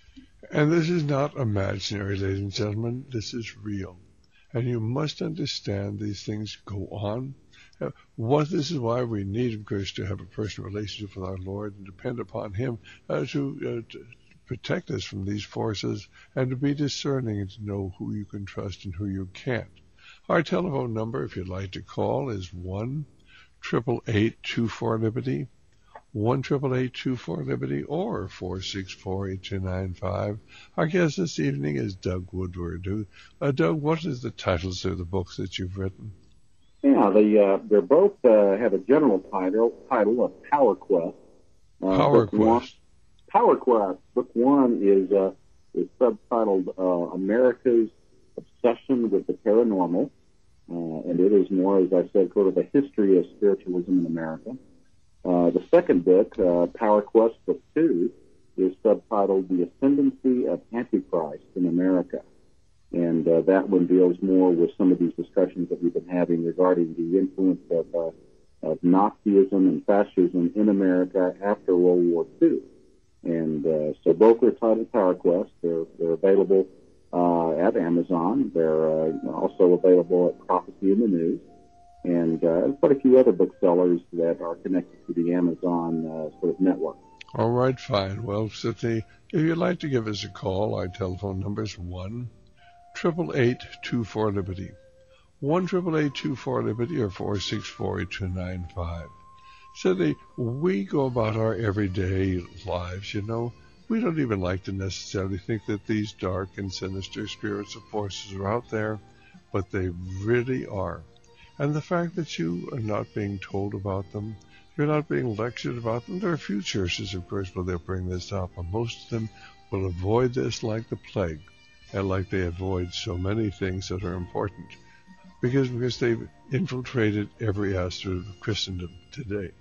And this is not imaginary, ladies and gentlemen. This is real. And you must understand these things go on. Uh, what, this is why we need, of course, to have a personal relationship with our Lord and depend upon Him uh, to, uh, to protect us from these forces and to be discerning and to know who you can trust and who you can't. Our telephone number, if you'd like to call, is one eight eight eight, two four, Liberty. one eight eight eight, two four, Liberty, or four six four, eight two nine five. Our guest this evening is Doug Woodward. Who, uh, Doug, what is the titles of the books that you've written? Yeah, they uh, they're both uh, have a general title title of Power Quest. Uh, Power Quest. One, Power Quest. Book one is uh, is subtitled uh, America's Obsession with the Paranormal, uh, and it is more, as I said, sort of a history of spiritualism in America. Uh, the second book, uh, Power Quest Book two, is subtitled The Ascendancy of Antichrist in America. And uh, that one deals more with some of these discussions that we've been having regarding the influence of, uh, of Nazism and fascism in America after World War Two. And uh, so both are titled Power Quest. They're, they're available uh, at Amazon. They're uh, also available at Prophecy in the News. And uh, quite a few other booksellers that are connected to the Amazon uh, sort of network. All right, fine. Well, Sydney, if you'd like to give us a call, our telephone number is one eight eight eight, two four, Liberty. one eight eight eight, two four, Liberty, or four six four, eight two nine five. Sydney, we go about our everyday lives, you know. We don't even like to necessarily think that these dark and sinister spirits of forces are out there, but they really are. And the fact that you are not being told about them, you're not being lectured about them. There are a few churches, of course, where they'll bring this up, but most of them will avoid this like the plague, and like they avoid so many things that are important, because because they've infiltrated every aspect of Christendom today.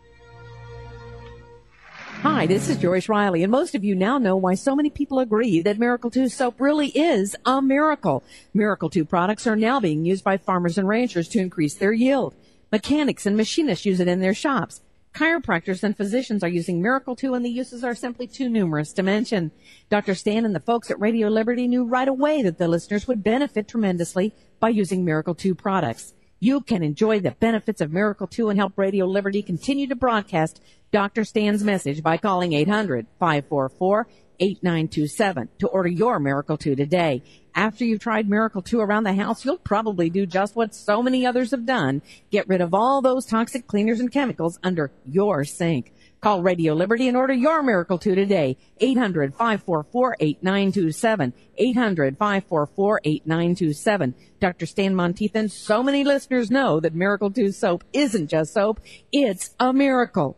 Hi, this is Joyce Riley, and most of you now know why so many people agree that Miracle two soap really is a miracle. Miracle two products are now being used by farmers and ranchers to increase their yield. Mechanics and machinists use it in their shops. Chiropractors and physicians are using Miracle two, and the uses are simply too numerous to mention. Doctor Stan and the folks at Radio Liberty knew right away that the listeners would benefit tremendously by using Miracle two products. You can enjoy the benefits of Miracle two and help Radio Liberty continue to broadcast Doctor Stan's message by calling eight hundred, five four four, eight nine two seven to order your Miracle two today. After you've tried Miracle two around the house, you'll probably do just what so many others have done. Get rid of all those toxic cleaners and chemicals under your sink. Call Radio Liberty and order your Miracle two today. eight hundred, five four four, eight nine two seven. eight hundred, five four four, eight nine two seven. Doctor Stan Monteith and so many listeners know that Miracle two soap isn't just soap. It's a miracle.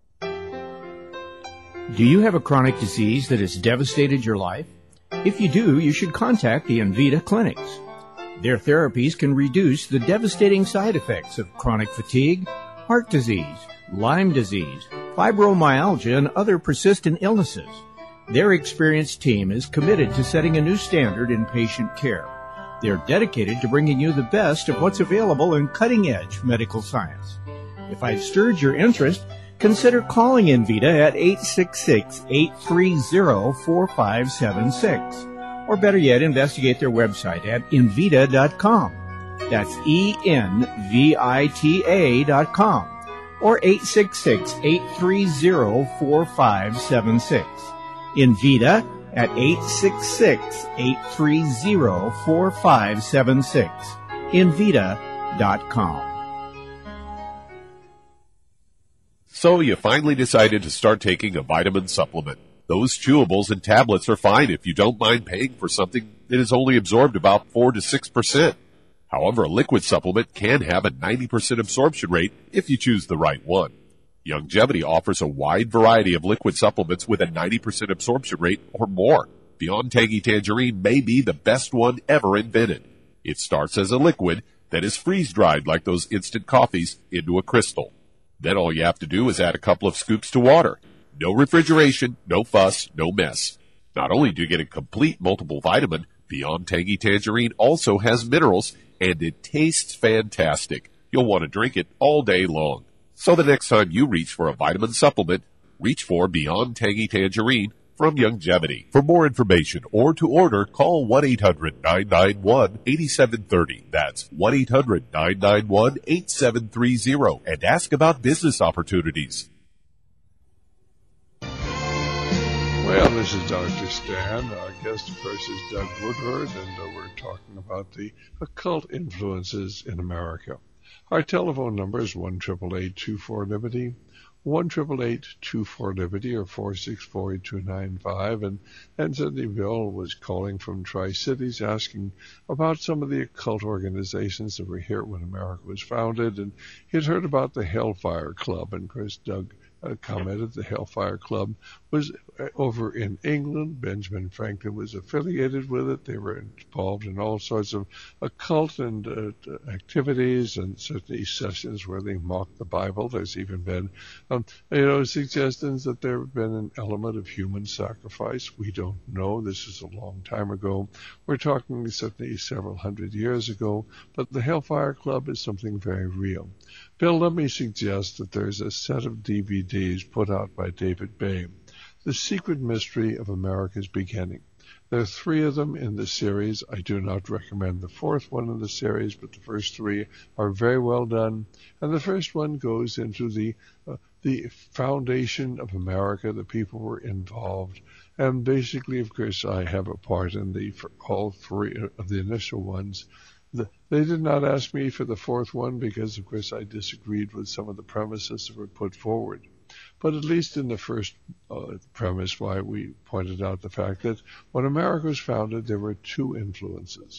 Do you have a chronic disease that has devastated your life? If you do, you should contact the Envita Clinics. Their therapies can reduce the devastating side effects of chronic fatigue, heart disease, Lyme disease, fibromyalgia, and other persistent illnesses. Their experienced team is committed to setting a new standard in patient care. They're dedicated to bringing you the best of what's available in cutting-edge medical science. If I've stirred your interest, consider calling Invita at eight six six, eight three zero, four five seven six. Or better yet, investigate their website at invita dot com. That's E N V I T A dot com. Or eight six six, eight three zero, four five seven six. Invita at eight six six, eight three zero, four five seven six. invita dot com. So you finally decided to start taking a vitamin supplement. Those chewables and tablets are fine if you don't mind paying for something that is only absorbed about four to six percent. However, a liquid supplement can have a ninety percent absorption rate if you choose the right one. Youngevity offers a wide variety of liquid supplements with a ninety percent absorption rate or more. Beyond Tangy Tangerine may be the best one ever invented. It starts as a liquid that is freeze-dried like those instant coffees into a crystal. Then all you have to do is add a couple of scoops to water. No refrigeration, no fuss, no mess. Not only do you get a complete multiple vitamin, Beyond Tangy Tangerine also has minerals, and it tastes fantastic. You'll want to drink it all day long. So the next time you reach for a vitamin supplement, reach for Beyond Tangy Tangerine from Youngevity. For more information or to order, call one eight hundred, nine nine one, eight seven three zero. That's one eight hundred, nine nine one, eight seven three zero and ask about business opportunities. Well, this is Doctor Stan. Our guest, of course, is Doug Woodward, and uh, we're talking about the occult influences in America. Our telephone number is one eight eight eight, two four, Liberty, one eight eight eight, two four, Liberty, or four six four, eight two nine five. And, and Cindy Bill was calling from Tri-Cities asking about some of the occult organizations that were here when America was founded. And he'd heard about the Hellfire Club, and of course, Doug Uh, commented the Hellfire Club was uh, over in England. Benjamin Franklin was affiliated with it. They were involved in all sorts of occult and uh, activities, and certainly sessions where they mocked the Bible. There's even been, um, you know, suggestions that there have been an element of human sacrifice. We don't know. This is a long time ago. We're talking certainly several hundred years ago, but the Hellfire Club is something very real. Bill, let me suggest that there's a set of D V Ds put out by David Bay, The Secret Mystery of America's Beginning. There are three of them in the series. I do not recommend the fourth one in the series, but the first three are very well done. And the first one goes into the uh, the foundation of America, the people who were involved. And basically, of course, I have a part in the for all three of the initial ones. The, they did not ask me for the fourth one because, of course, I disagreed with some of the premises that were put forward. But at least in the first uh, premise, why we pointed out the fact that when America was founded, there were two influences.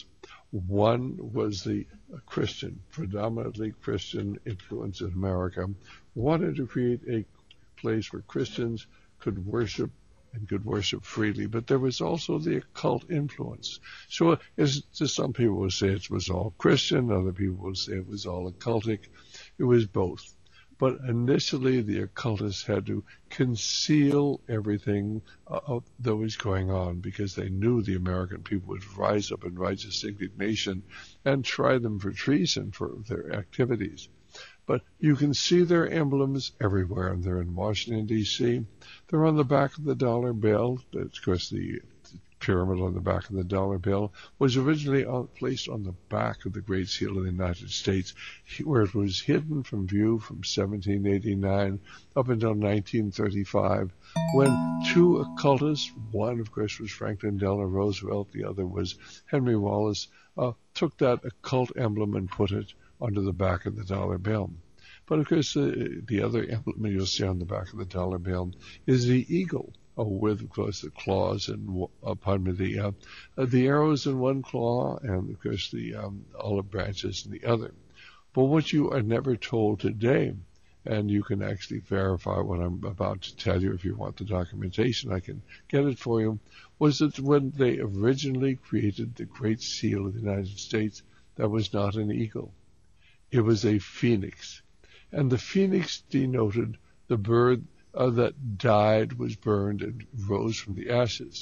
One was the Christian, predominantly Christian influence in America, wanted to create a place where Christians could worship and could worship freely, but there was also the occult influence. So as some people will say it was all Christian, other people will say it was all occultic. It was both. But initially the occultists had to conceal everything uh, that was going on because they knew the American people would rise up in righteous indignation and try them for treason for their activities. But you can see their emblems everywhere, and they're in Washington, D C They're on the back of the dollar bill. Of course, the pyramid on the back of the dollar bill was originally placed on the back of the Great Seal of the United States, where it was hidden from view from seventeen eighty-nine up until nineteen thirty-five, when two occultists, one, of course, was Franklin Delano Roosevelt, the other was Henry Wallace, uh, took that occult emblem and put it onto the back of the dollar bill. But of course, uh, the other emblem you'll see on the back of the dollar bill is the eagle, uh, with, of course, the claws and, uh, pardon me, the, uh, uh, the arrows in one claw and, of course, the um, olive branches in the other. But what you are never told today, and you can actually verify what I'm about to tell you if you want the documentation, I can get it for you, was that when they originally created the Great Seal of the United States, that was not an eagle. It was a phoenix. And the phoenix denoted the bird uh, that died, was burned, and rose from the ashes.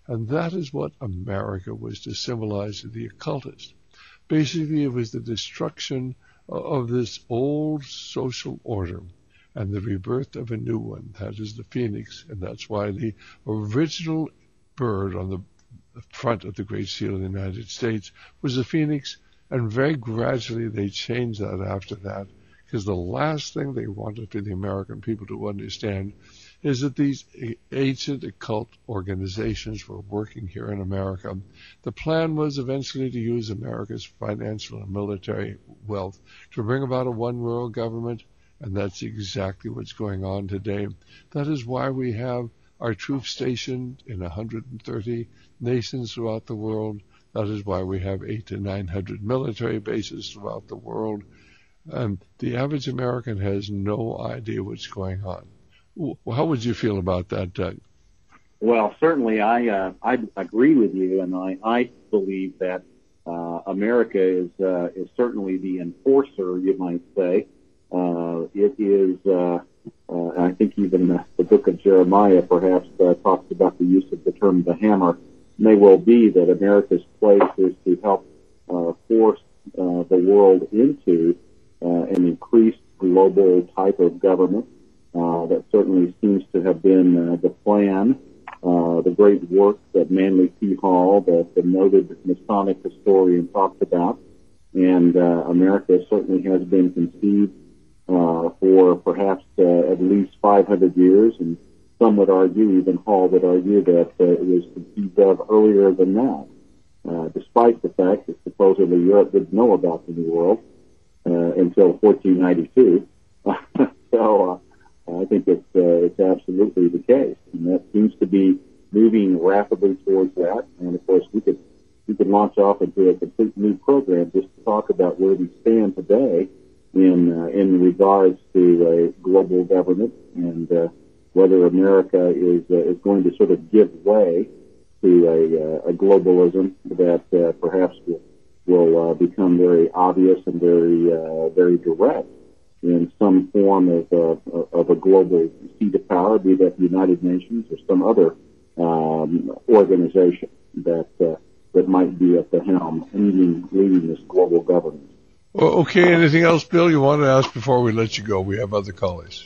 And that is what America was to symbolize to the occultist. Basically, it was the destruction of this old social order and the rebirth of a new one. That is the phoenix, and that's why the original bird on the front of the Great Seal of the United States was the phoenix, and very gradually they changed that after that, because the last thing they wanted for the American people to understand is that these ancient occult organizations were working here in America. The plan was eventually to use America's financial and military wealth to bring about a one-world government, and that's exactly what's going on today. That is why we have our troops stationed in one hundred thirty nations throughout the world. That is why we have eight to nine hundred military bases throughout the world. And the average American has no idea what's going on. How would you feel about that, Doug? Well, certainly I uh, I agree with you, and I, I believe that uh, America is uh, is certainly the enforcer, you might say. Uh, it is, uh, uh, I think even the, the book of Jeremiah perhaps uh, talks about the use of the term the hammer. It may well be that America's place is to help uh, force uh, the world into uh, an increased global type of government. Uh, that certainly seems to have been uh, the plan, uh, the great work that Manly P. Hall, the, the noted Masonic historian, talked about. And uh, America certainly has been conceived uh, for perhaps uh, at least five hundred years, and some would argue, even Hall would argue, that uh, it was conceived of earlier than that, uh, despite the fact that supposedly Europe didn't know about the New World uh, until fourteen ninety-two. so, uh, I think it's, uh, it's absolutely the case, and that seems to be moving rapidly towards that. And of course, we could we could launch off into a complete new program just to talk about where we stand today in uh, in regards to a global government, and uh, whether America is uh, is going to sort of give way to a, uh, a globalism that uh, perhaps will will uh, become very obvious and very uh, very direct in some form of, uh, of a global seat of power, be that the United Nations or some other um, organization that uh, that might be at the helm leading, leading this global government. Well, okay, anything else, Bill, you want to ask before we let you go? We have other callers.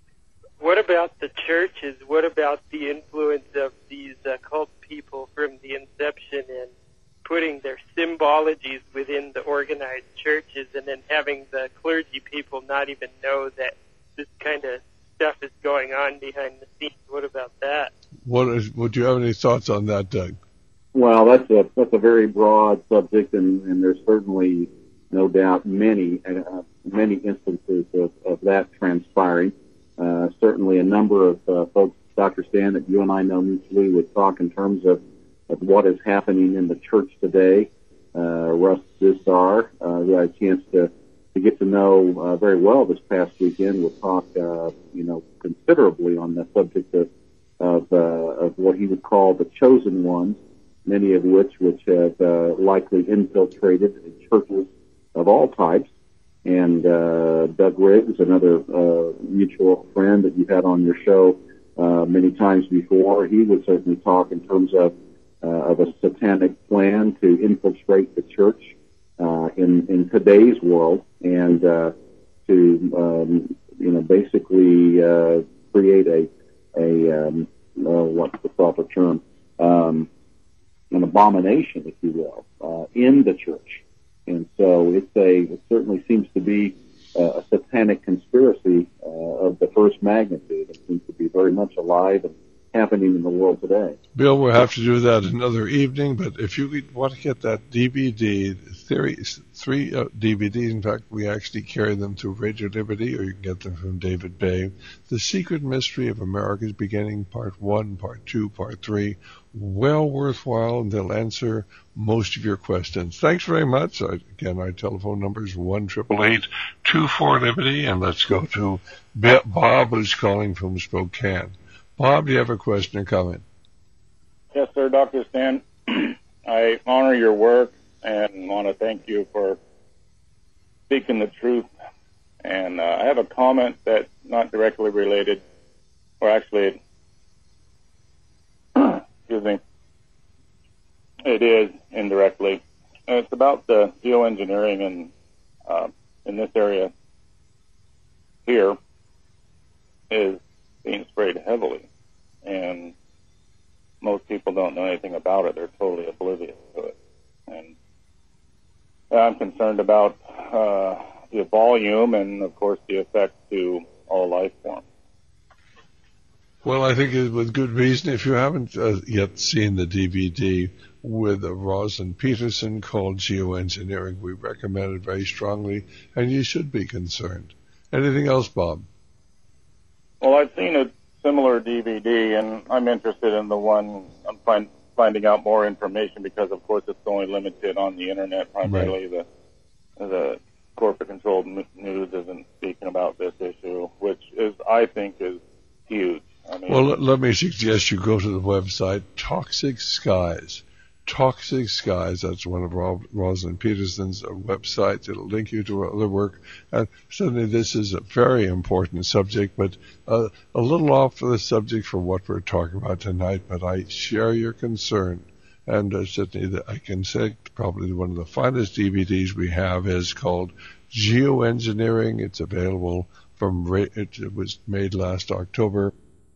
What about the churches? What about the influence of these uh, cult people from the inception and putting their symbologies within the organized churches, and then having the clergy people not even know that this kind of stuff is going on behind the scenes? What about that? What is? Would you have any thoughts on that, Doug? Well, that's a that's a very broad subject, and, and there's certainly no doubt many uh, many instances of, of that transpiring. Uh, certainly, a number of uh, folks, Doctor Stan, that you and I know mutually, would talk in terms of of what is happening in the church today. Uh, Russ Zissar, uh, who I had a chance to, to get to know uh, very well this past weekend, will talk, uh, you know, considerably on the subject of of, uh, of what he would call the chosen ones, many of which which have uh, likely infiltrated in churches of all types. And uh, Doug Riggs, another uh, mutual friend that you've had on your show uh, many times before, he would certainly talk in terms of Uh, of a satanic plan to infiltrate the church uh, in in today's world, and uh, to um, you know basically uh, create a a um, uh, what's the proper term um, an abomination, if you will, uh, in the church. And so it's a it certainly seems to be uh, a satanic conspiracy uh, of the first magnitude. It seems to be very much alive and happening in the world today. Bill, we'll have to do that another evening, but if you want to get that D V D, theory, three uh, D V Ds, in fact, we actually carry them through Radio Liberty, or you can get them from David Bay. The Secret Mystery of America's Beginning, Part one, Part two, Part three. Well worthwhile, and they'll answer most of your questions. Thanks very much. Again, our telephone number is one eight eight eight, two four, Liberty, and let's go to Bob, who's calling from Spokane. Bob, do you have a question or comment? Yes, sir, Doctor Stan. I honor your work and want to thank you for speaking the truth. And uh, I have a comment that's not directly related, or actually, excuse me, It is, indirectly. And it's about the geoengineering in, uh, in this area here is being sprayed heavily. And most people don't know anything about it. They're totally oblivious to it. And I'm concerned about uh, the volume and, of course, the effect to all life forms. Well, I think it, with good reason. If you haven't uh, yet seen the D V D with uh, Rosalind Peterson called Geoengineering, we recommend it very strongly, and you should be concerned. Anything else, Bob? Well, I've seen a similar D V D, and I'm interested in the one I'm find, finding out more information because, of course, it's only limited on the Internet. Primarily, right. the the corporate-controlled news isn't speaking about this issue, which is, I think, is huge. I mean, well, let, let me suggest you go to the website Toxic Skies. Toxic Skies, that's one of Rob, Rosalind Peterson's uh, websites. It'll link you to her other work. And certainly this is a very important subject, but uh, a little off the subject for what we're talking about tonight, but I share your concern. And uh, certainly the, I can say probably one of the finest D V Ds we have is called Geoengineering. It's available from, it, it was made last October.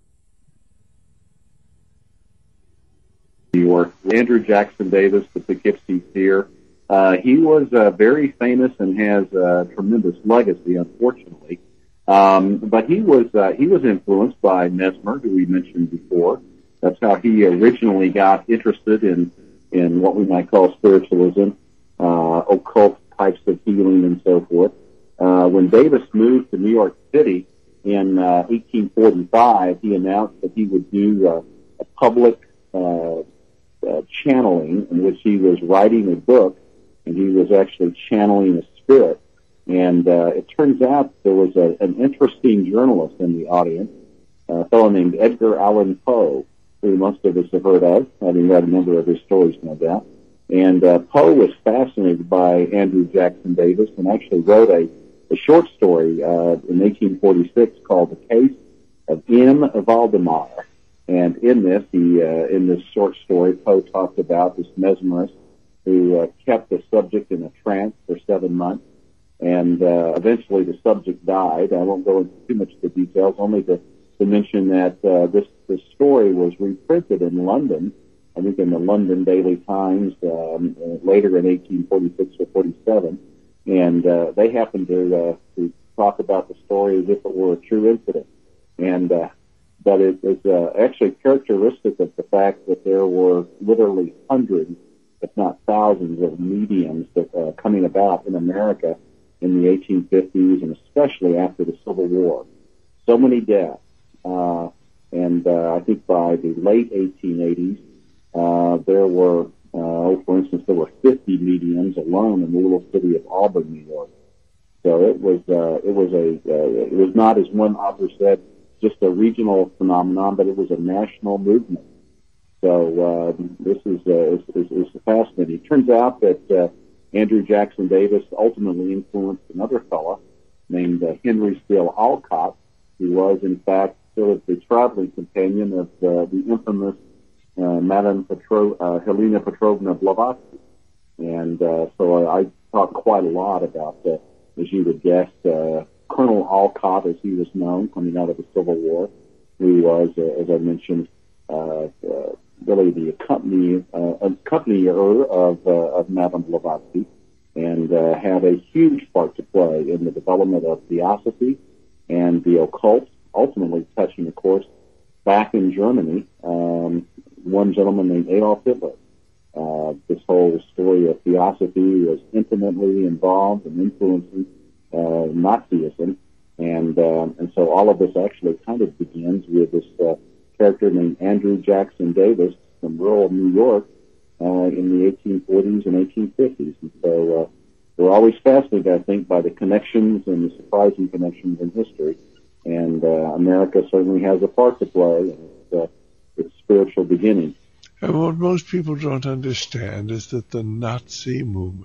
New York. Andrew Jackson Davis, the Poughkeepsie Seer. Uh, he was uh, very famous and has a tremendous legacy, unfortunately. Um, but he was uh, he was influenced by Mesmer, who we mentioned before. That's how he originally got interested in in what we might call spiritualism, uh, occult types of healing, and so forth. Uh, when Davis moved to New York City in uh, eighteen forty-five, he announced that he would do uh, a public uh, Uh, channeling in which he was writing a book, and he was actually channeling a spirit. And uh, it turns out there was a, an interesting journalist in the audience, a fellow named Edgar Allan Poe, who most of us have heard of, having read a number of his stories, no doubt. And uh, Poe was fascinated by Andrew Jackson Davis and actually wrote a, a short story uh, in eighteen forty-six called The Case of M. Valdemar. And in this, he, uh, in this short story, Poe talked about this mesmerist who uh, kept the subject in a trance for seven months, and uh, eventually the subject died. I won't go into too much of the details, only to, to mention that uh, this this story was reprinted in London, I think in the London Daily Times um, uh, later in eighteen forty-six or forty-seven, and uh, they happened to uh, to talk about the story as if it were a true incident, and. Uh, But it is uh, actually characteristic of the fact that there were literally hundreds, if not thousands, of mediums that uh, coming about in America in the eighteen fifties and especially after the Civil War. So many deaths. Uh, and uh, I think by the late eighteen eighties, uh, there were, uh, for instance, there were fifty mediums alone in the little city of Auburn, New York. So it was, uh, it was a, uh, it was not, as one author said, just a regional phenomenon, but it was a national movement. So uh, this is, uh, is, is, is fascinating. It turns out that uh, Andrew Jackson Davis ultimately influenced another fellow named uh, Henry Steele Alcott, who was, in fact, sort of the traveling companion of uh, the infamous uh, Madame Petro- uh, Helena Petrovna Blavatsky. And uh, so I, I talked quite a lot about, uh, as you would guess, uh, Colonel Alcott, as he was known, coming out of the Civil War, who was, uh, as I mentioned, uh, uh, really the accompany, uh, accompanier of, uh, of Madame Blavatsky, and uh, had a huge part to play in the development of theosophy and the occult, ultimately touching, of course, back in Germany, um, one gentleman named Adolf Hitler. Uh, this whole story of theosophy was intimately involved and influencing Uh, Nazism, and uh, and so all of this actually kind of begins with this uh, character named Andrew Jackson Davis from rural New York uh, in the eighteen forties and eighteen fifties. And so uh, we're always fascinated, I think, by the connections and the surprising connections in history. And uh, America certainly has a part to play in its, uh, its spiritual beginning. And what most people don't understand is that the Nazi movement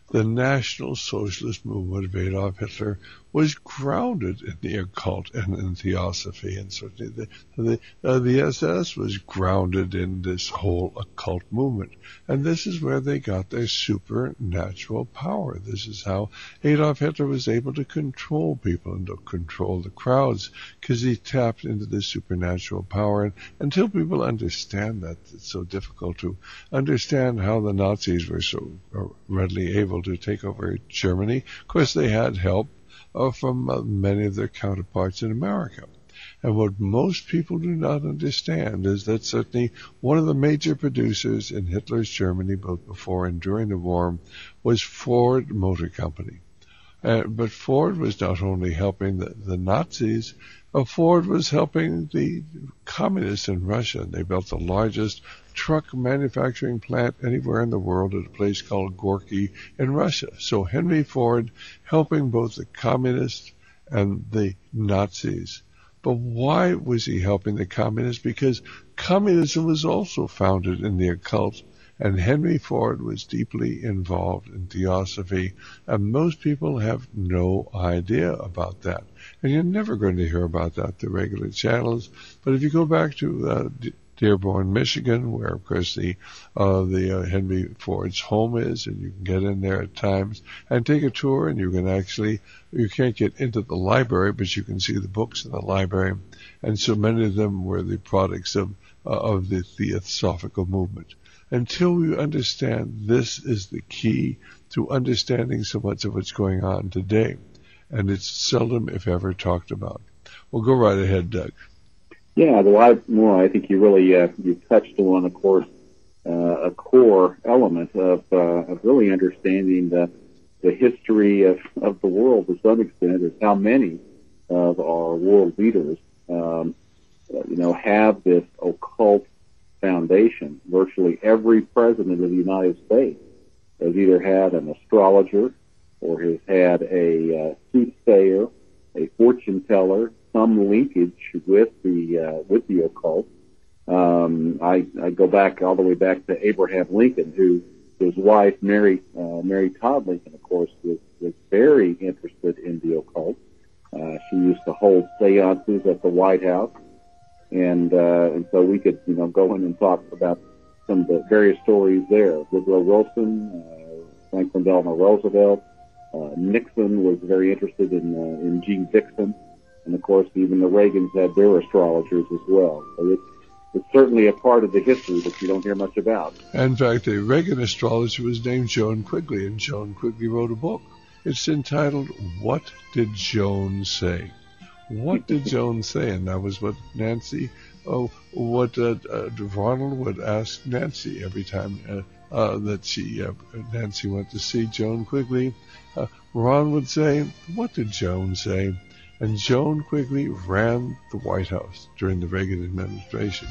The National Socialist movement of Adolf Hitler was grounded in the occult and in theosophy, and certainly the the, uh, the S S was grounded in this whole occult movement. And this is where they got their supernatural power. This is how Adolf Hitler was able to control people and to control the crowds, because he tapped into the supernatural power. And until people understand that, it's so difficult to understand how the Nazis were so readily able to take over Germany. Of course, they had help uh, from uh, many of their counterparts in America. And what most people do not understand is that certainly one of the major producers in Hitler's Germany, both before and during the war, was Ford Motor Company. Uh, but Ford was not only helping the, the Nazis, uh, Ford was helping the communists in Russia. They built the largest truck manufacturing plant anywhere in the world at a place called Gorky in Russia. So Henry Ford helping both the communists and the Nazis. But why was he helping the communists? Because communism was also founded in the occult, and Henry Ford was deeply involved in theosophy, and most people have no idea about that. And you're never going to hear about that the regular channels. But if you go back to uh, Dearborn, Michigan, where of course the uh, the uh, Henry Ford's home is, and you can get in there at times and take a tour, and you can actually, you can't get into the library, but you can see the books in the library, and so many of them were the products of uh, of the Theosophical movement. Until we understand this is the key to understanding so much of what's going on today, and it's seldom, if ever, talked about. Well, go right ahead, Doug. Yeah, well, I, well, I think you really uh, you touched on, of course, uh, a core element of, uh, of really understanding the the history of, of the world to some extent, is how many of our world leaders, um, you know, have this occult foundation. Virtually every president of the United States has either had an astrologer or has had a uh, soothsayer, a fortune teller, some linkage with the uh, with the occult. Um, I, I go back all the way back to Abraham Lincoln, who his wife Mary uh, Mary Todd Lincoln, of course, was, was very interested in the occult. Uh, she used to hold seances at the White House, and uh, and so we could you know go in and talk about some of the various stories there. Woodrow Wilson, uh, Franklin Delano Roosevelt, uh, Nixon was very interested in uh, in Gene Dixon. And, of course, even the Reagans had their astrologers as well. So it's, it's certainly a part of the history that you don't hear much about. In fact, a Reagan astrologer was named Joan Quigley, and Joan Quigley wrote a book. It's entitled, What Did Joan Say? What did Joan say? And that was what Nancy, oh, what uh, uh, Ronald would ask Nancy every time uh, uh, that she, uh, Nancy went to see Joan Quigley. Uh, Ron would say, what did Joan say? And Joan Quigley ran the White House during the Reagan administration.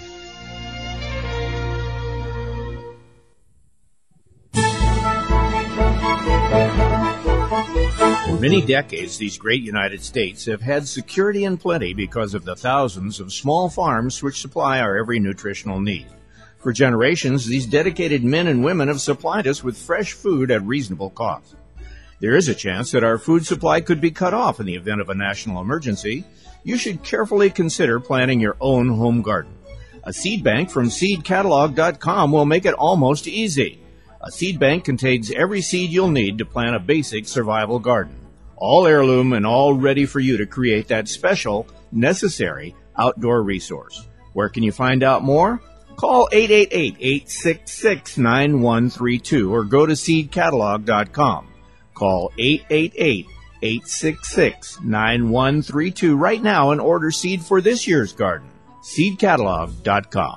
For many decades, these great United States have had security and plenty because of the thousands of small farms which supply our every nutritional need. For generations, these dedicated men and women have supplied us with fresh food at reasonable cost. There is a chance that our food supply could be cut off in the event of a national emergency. You should carefully consider planting your own home garden. A seed bank from seed catalog dot com will make it almost easy. A seed bank contains every seed you'll need to plant a basic survival garden. All heirloom and all ready for you to create that special, necessary outdoor resource. Where can you find out more? Call eight eight eight, eight six six, nine one three two or go to seed catalog dot com. Call eight eight eight, eight six six, nine one three two right now and order seed for this year's garden. seed catalog dot com.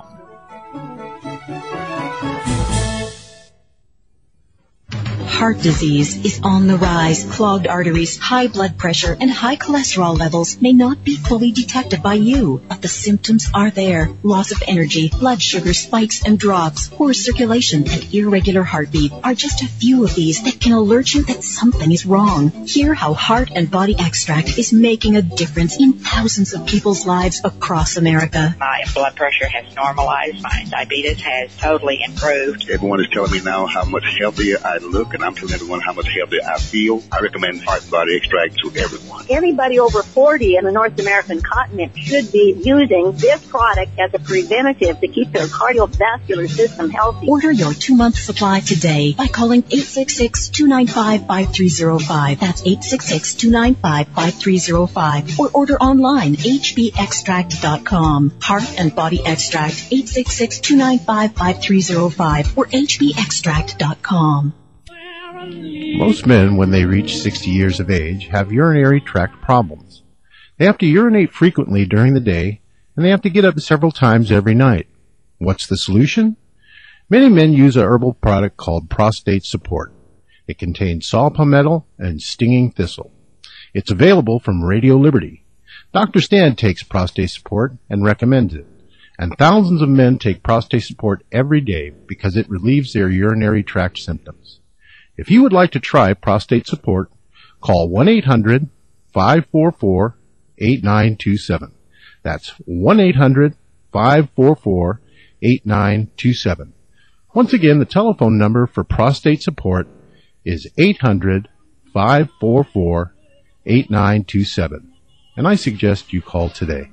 Heart disease is on the rise. Clogged arteries, high blood pressure, and high cholesterol levels may not be fully detected by you, but the symptoms are there. Loss of energy, blood sugar spikes and drops, poor circulation, and irregular heartbeat are just a few of these that can alert you that something is wrong. Hear how Heart and Body Extract is making a difference in thousands of people's lives across America. My blood pressure has normalized. My diabetes has totally improved. Everyone is telling me now how much healthier I look, and I'm telling everyone how much healthier I feel. I recommend Heart and Body Extract to everyone. Anybody over forty in the North American continent should be using this product as a preventative to keep their cardiovascular system healthy. Order your two-month supply today by calling eight six six, two nine five, five three zero five. That's eight six six, two nine five, five three zero five. Or order online, h b extract dot com. Heart and Body Extract, eight six six, two nine five, five three zero five or h b extract dot com. Most men, when they reach sixty years of age, have urinary tract problems. They have to urinate frequently during the day, and they have to get up several times every night. What's the solution? Many men use a herbal product called Prostate Support. It contains saw palmetto and stinging thistle. It's available from Radio Liberty. Doctor Stan takes Prostate Support and recommends it. And thousands of men take Prostate Support every day because it relieves their urinary tract symptoms. If you would like to try Prostate Support, call one eight hundred, five four four, eight nine two seven. That's one eight hundred, five four four, eight nine two seven. Once again, the telephone number for Prostate Support is eight hundred, five four four, eight nine two seven. And I suggest you call today.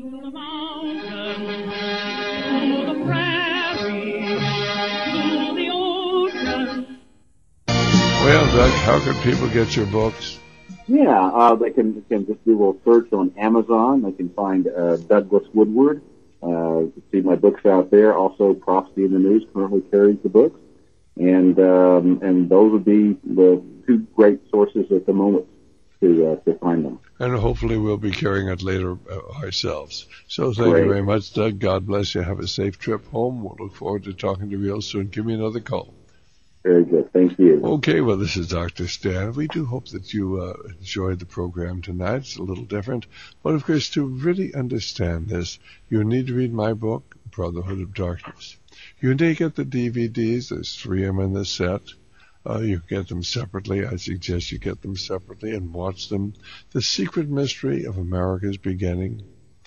Well, Doug, how can people get your books? Yeah, uh, they can, can just do a little search on Amazon. They can find uh, Douglas Woodward. Uh, you can see my books out there. Also, Prophecy in the News currently carries the books. And um, and those would be the two great sources at the moment to uh, to find them. And hopefully we'll be carrying it later uh, ourselves. So thank Great. you very much, Doug. God bless you. Have a safe trip home. We'll look forward to talking to you real soon. Give me another call. Very good. Thank you. Okay, well, this is Doctor Stan. We do hope that you uh, enjoyed the program tonight. It's a little different. But, of course, to really understand this, you need to read my book, Brotherhood of Darkness. You need to get the D V Ds. There's three of them in the set. Uh, you get them separately. I suggest you get them separately and watch them. The Secret Mystery of America's Beginning.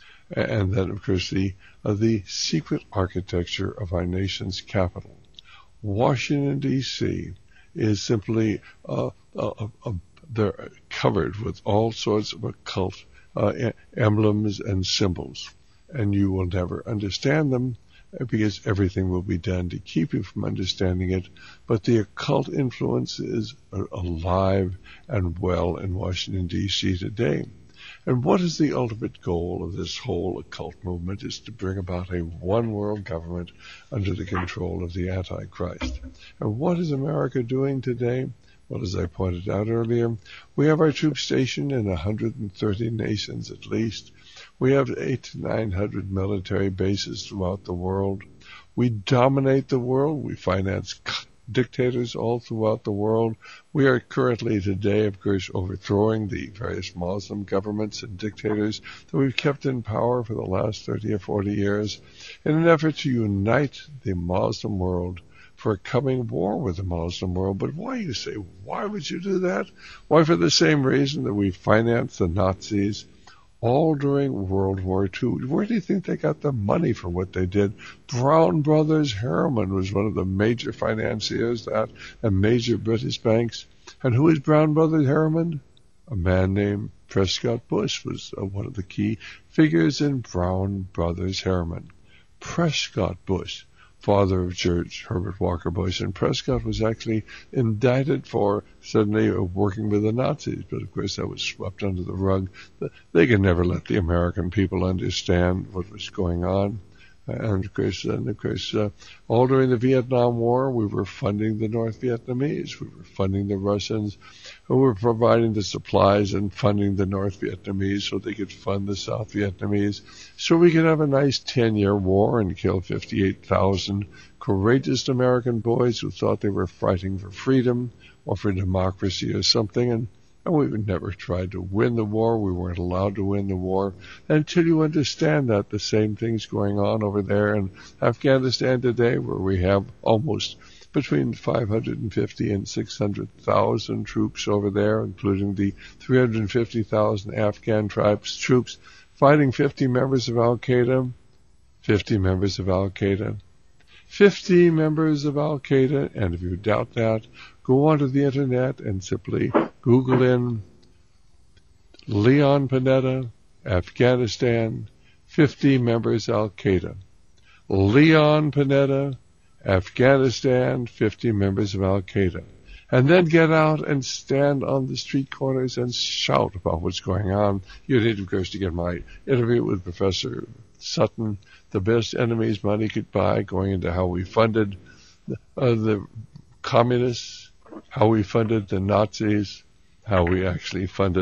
And then, of course, the, uh, the Secret Architecture of Our Nation's Capital. Washington, D C is simply uh, uh, uh, they're covered with all sorts of occult uh, emblems and symbols, and you will never understand them because everything will be done to keep you from understanding it. But the occult influence is alive and well in Washington, D C today. And what is the ultimate goal of this whole occult movement is to bring about a one-world government under the control of the Antichrist. And what is America doing today? Well, as I pointed out earlier, we have our troops stationed in one hundred thirty nations at least. We have eight to nine hundred military bases throughout the world. We dominate the world. We finance dictators all throughout the world. We are currently today, of course, overthrowing the various Muslim governments and dictators that we've kept in power for the last thirty or forty years in an effort to unite the Muslim world for a coming war with the Muslim world. But why, you say, why would you do that? Why, for the same reason that we financed the Nazis all during World War Two. Where do you think they got the money for what they did? Brown Brothers Harriman was one of the major financiers that, and major British banks. And who is Brown Brothers Harriman? A man named Prescott Bush was uh, one of the key figures in Brown Brothers Harriman. Prescott Bush, father of George Herbert Walker Bush, and Prescott was actually indicted for suddenly working with the Nazis, but of course that was swept under the rug. They could never let the American people understand what was going on. And of course, and of course, uh, all during the Vietnam War, we were funding the North Vietnamese, we were funding the Russians, who were providing the supplies and funding the North Vietnamese so they could fund the South Vietnamese, so we could have a nice ten-year war and kill fifty-eight thousand courageous American boys who thought they were fighting for freedom or for democracy or something. And And we never tried to win the war. We weren't allowed to win the war. Until you understand that the same thing's going on over there in Afghanistan today, where we have almost between five hundred fifty and six hundred thousand troops over there, including the three hundred fifty thousand Afghan tribes troops fighting fifty members of Al-Qaeda, fifty members of Al-Qaeda, fifty members of Al-Qaeda, and if you doubt that, go onto the internet and simply Google in Leon Panetta, Afghanistan, fifty members Al-Qaeda. Leon Panetta, Afghanistan, fifty members of Al-Qaeda. And then get out and stand on the street corners and shout about what's going on. You need, of course, to get my interview with Professor Sutton, The Best Enemies Money Could Buy, going into how we funded uh, the communists, how we funded the Nazis, how we actually funded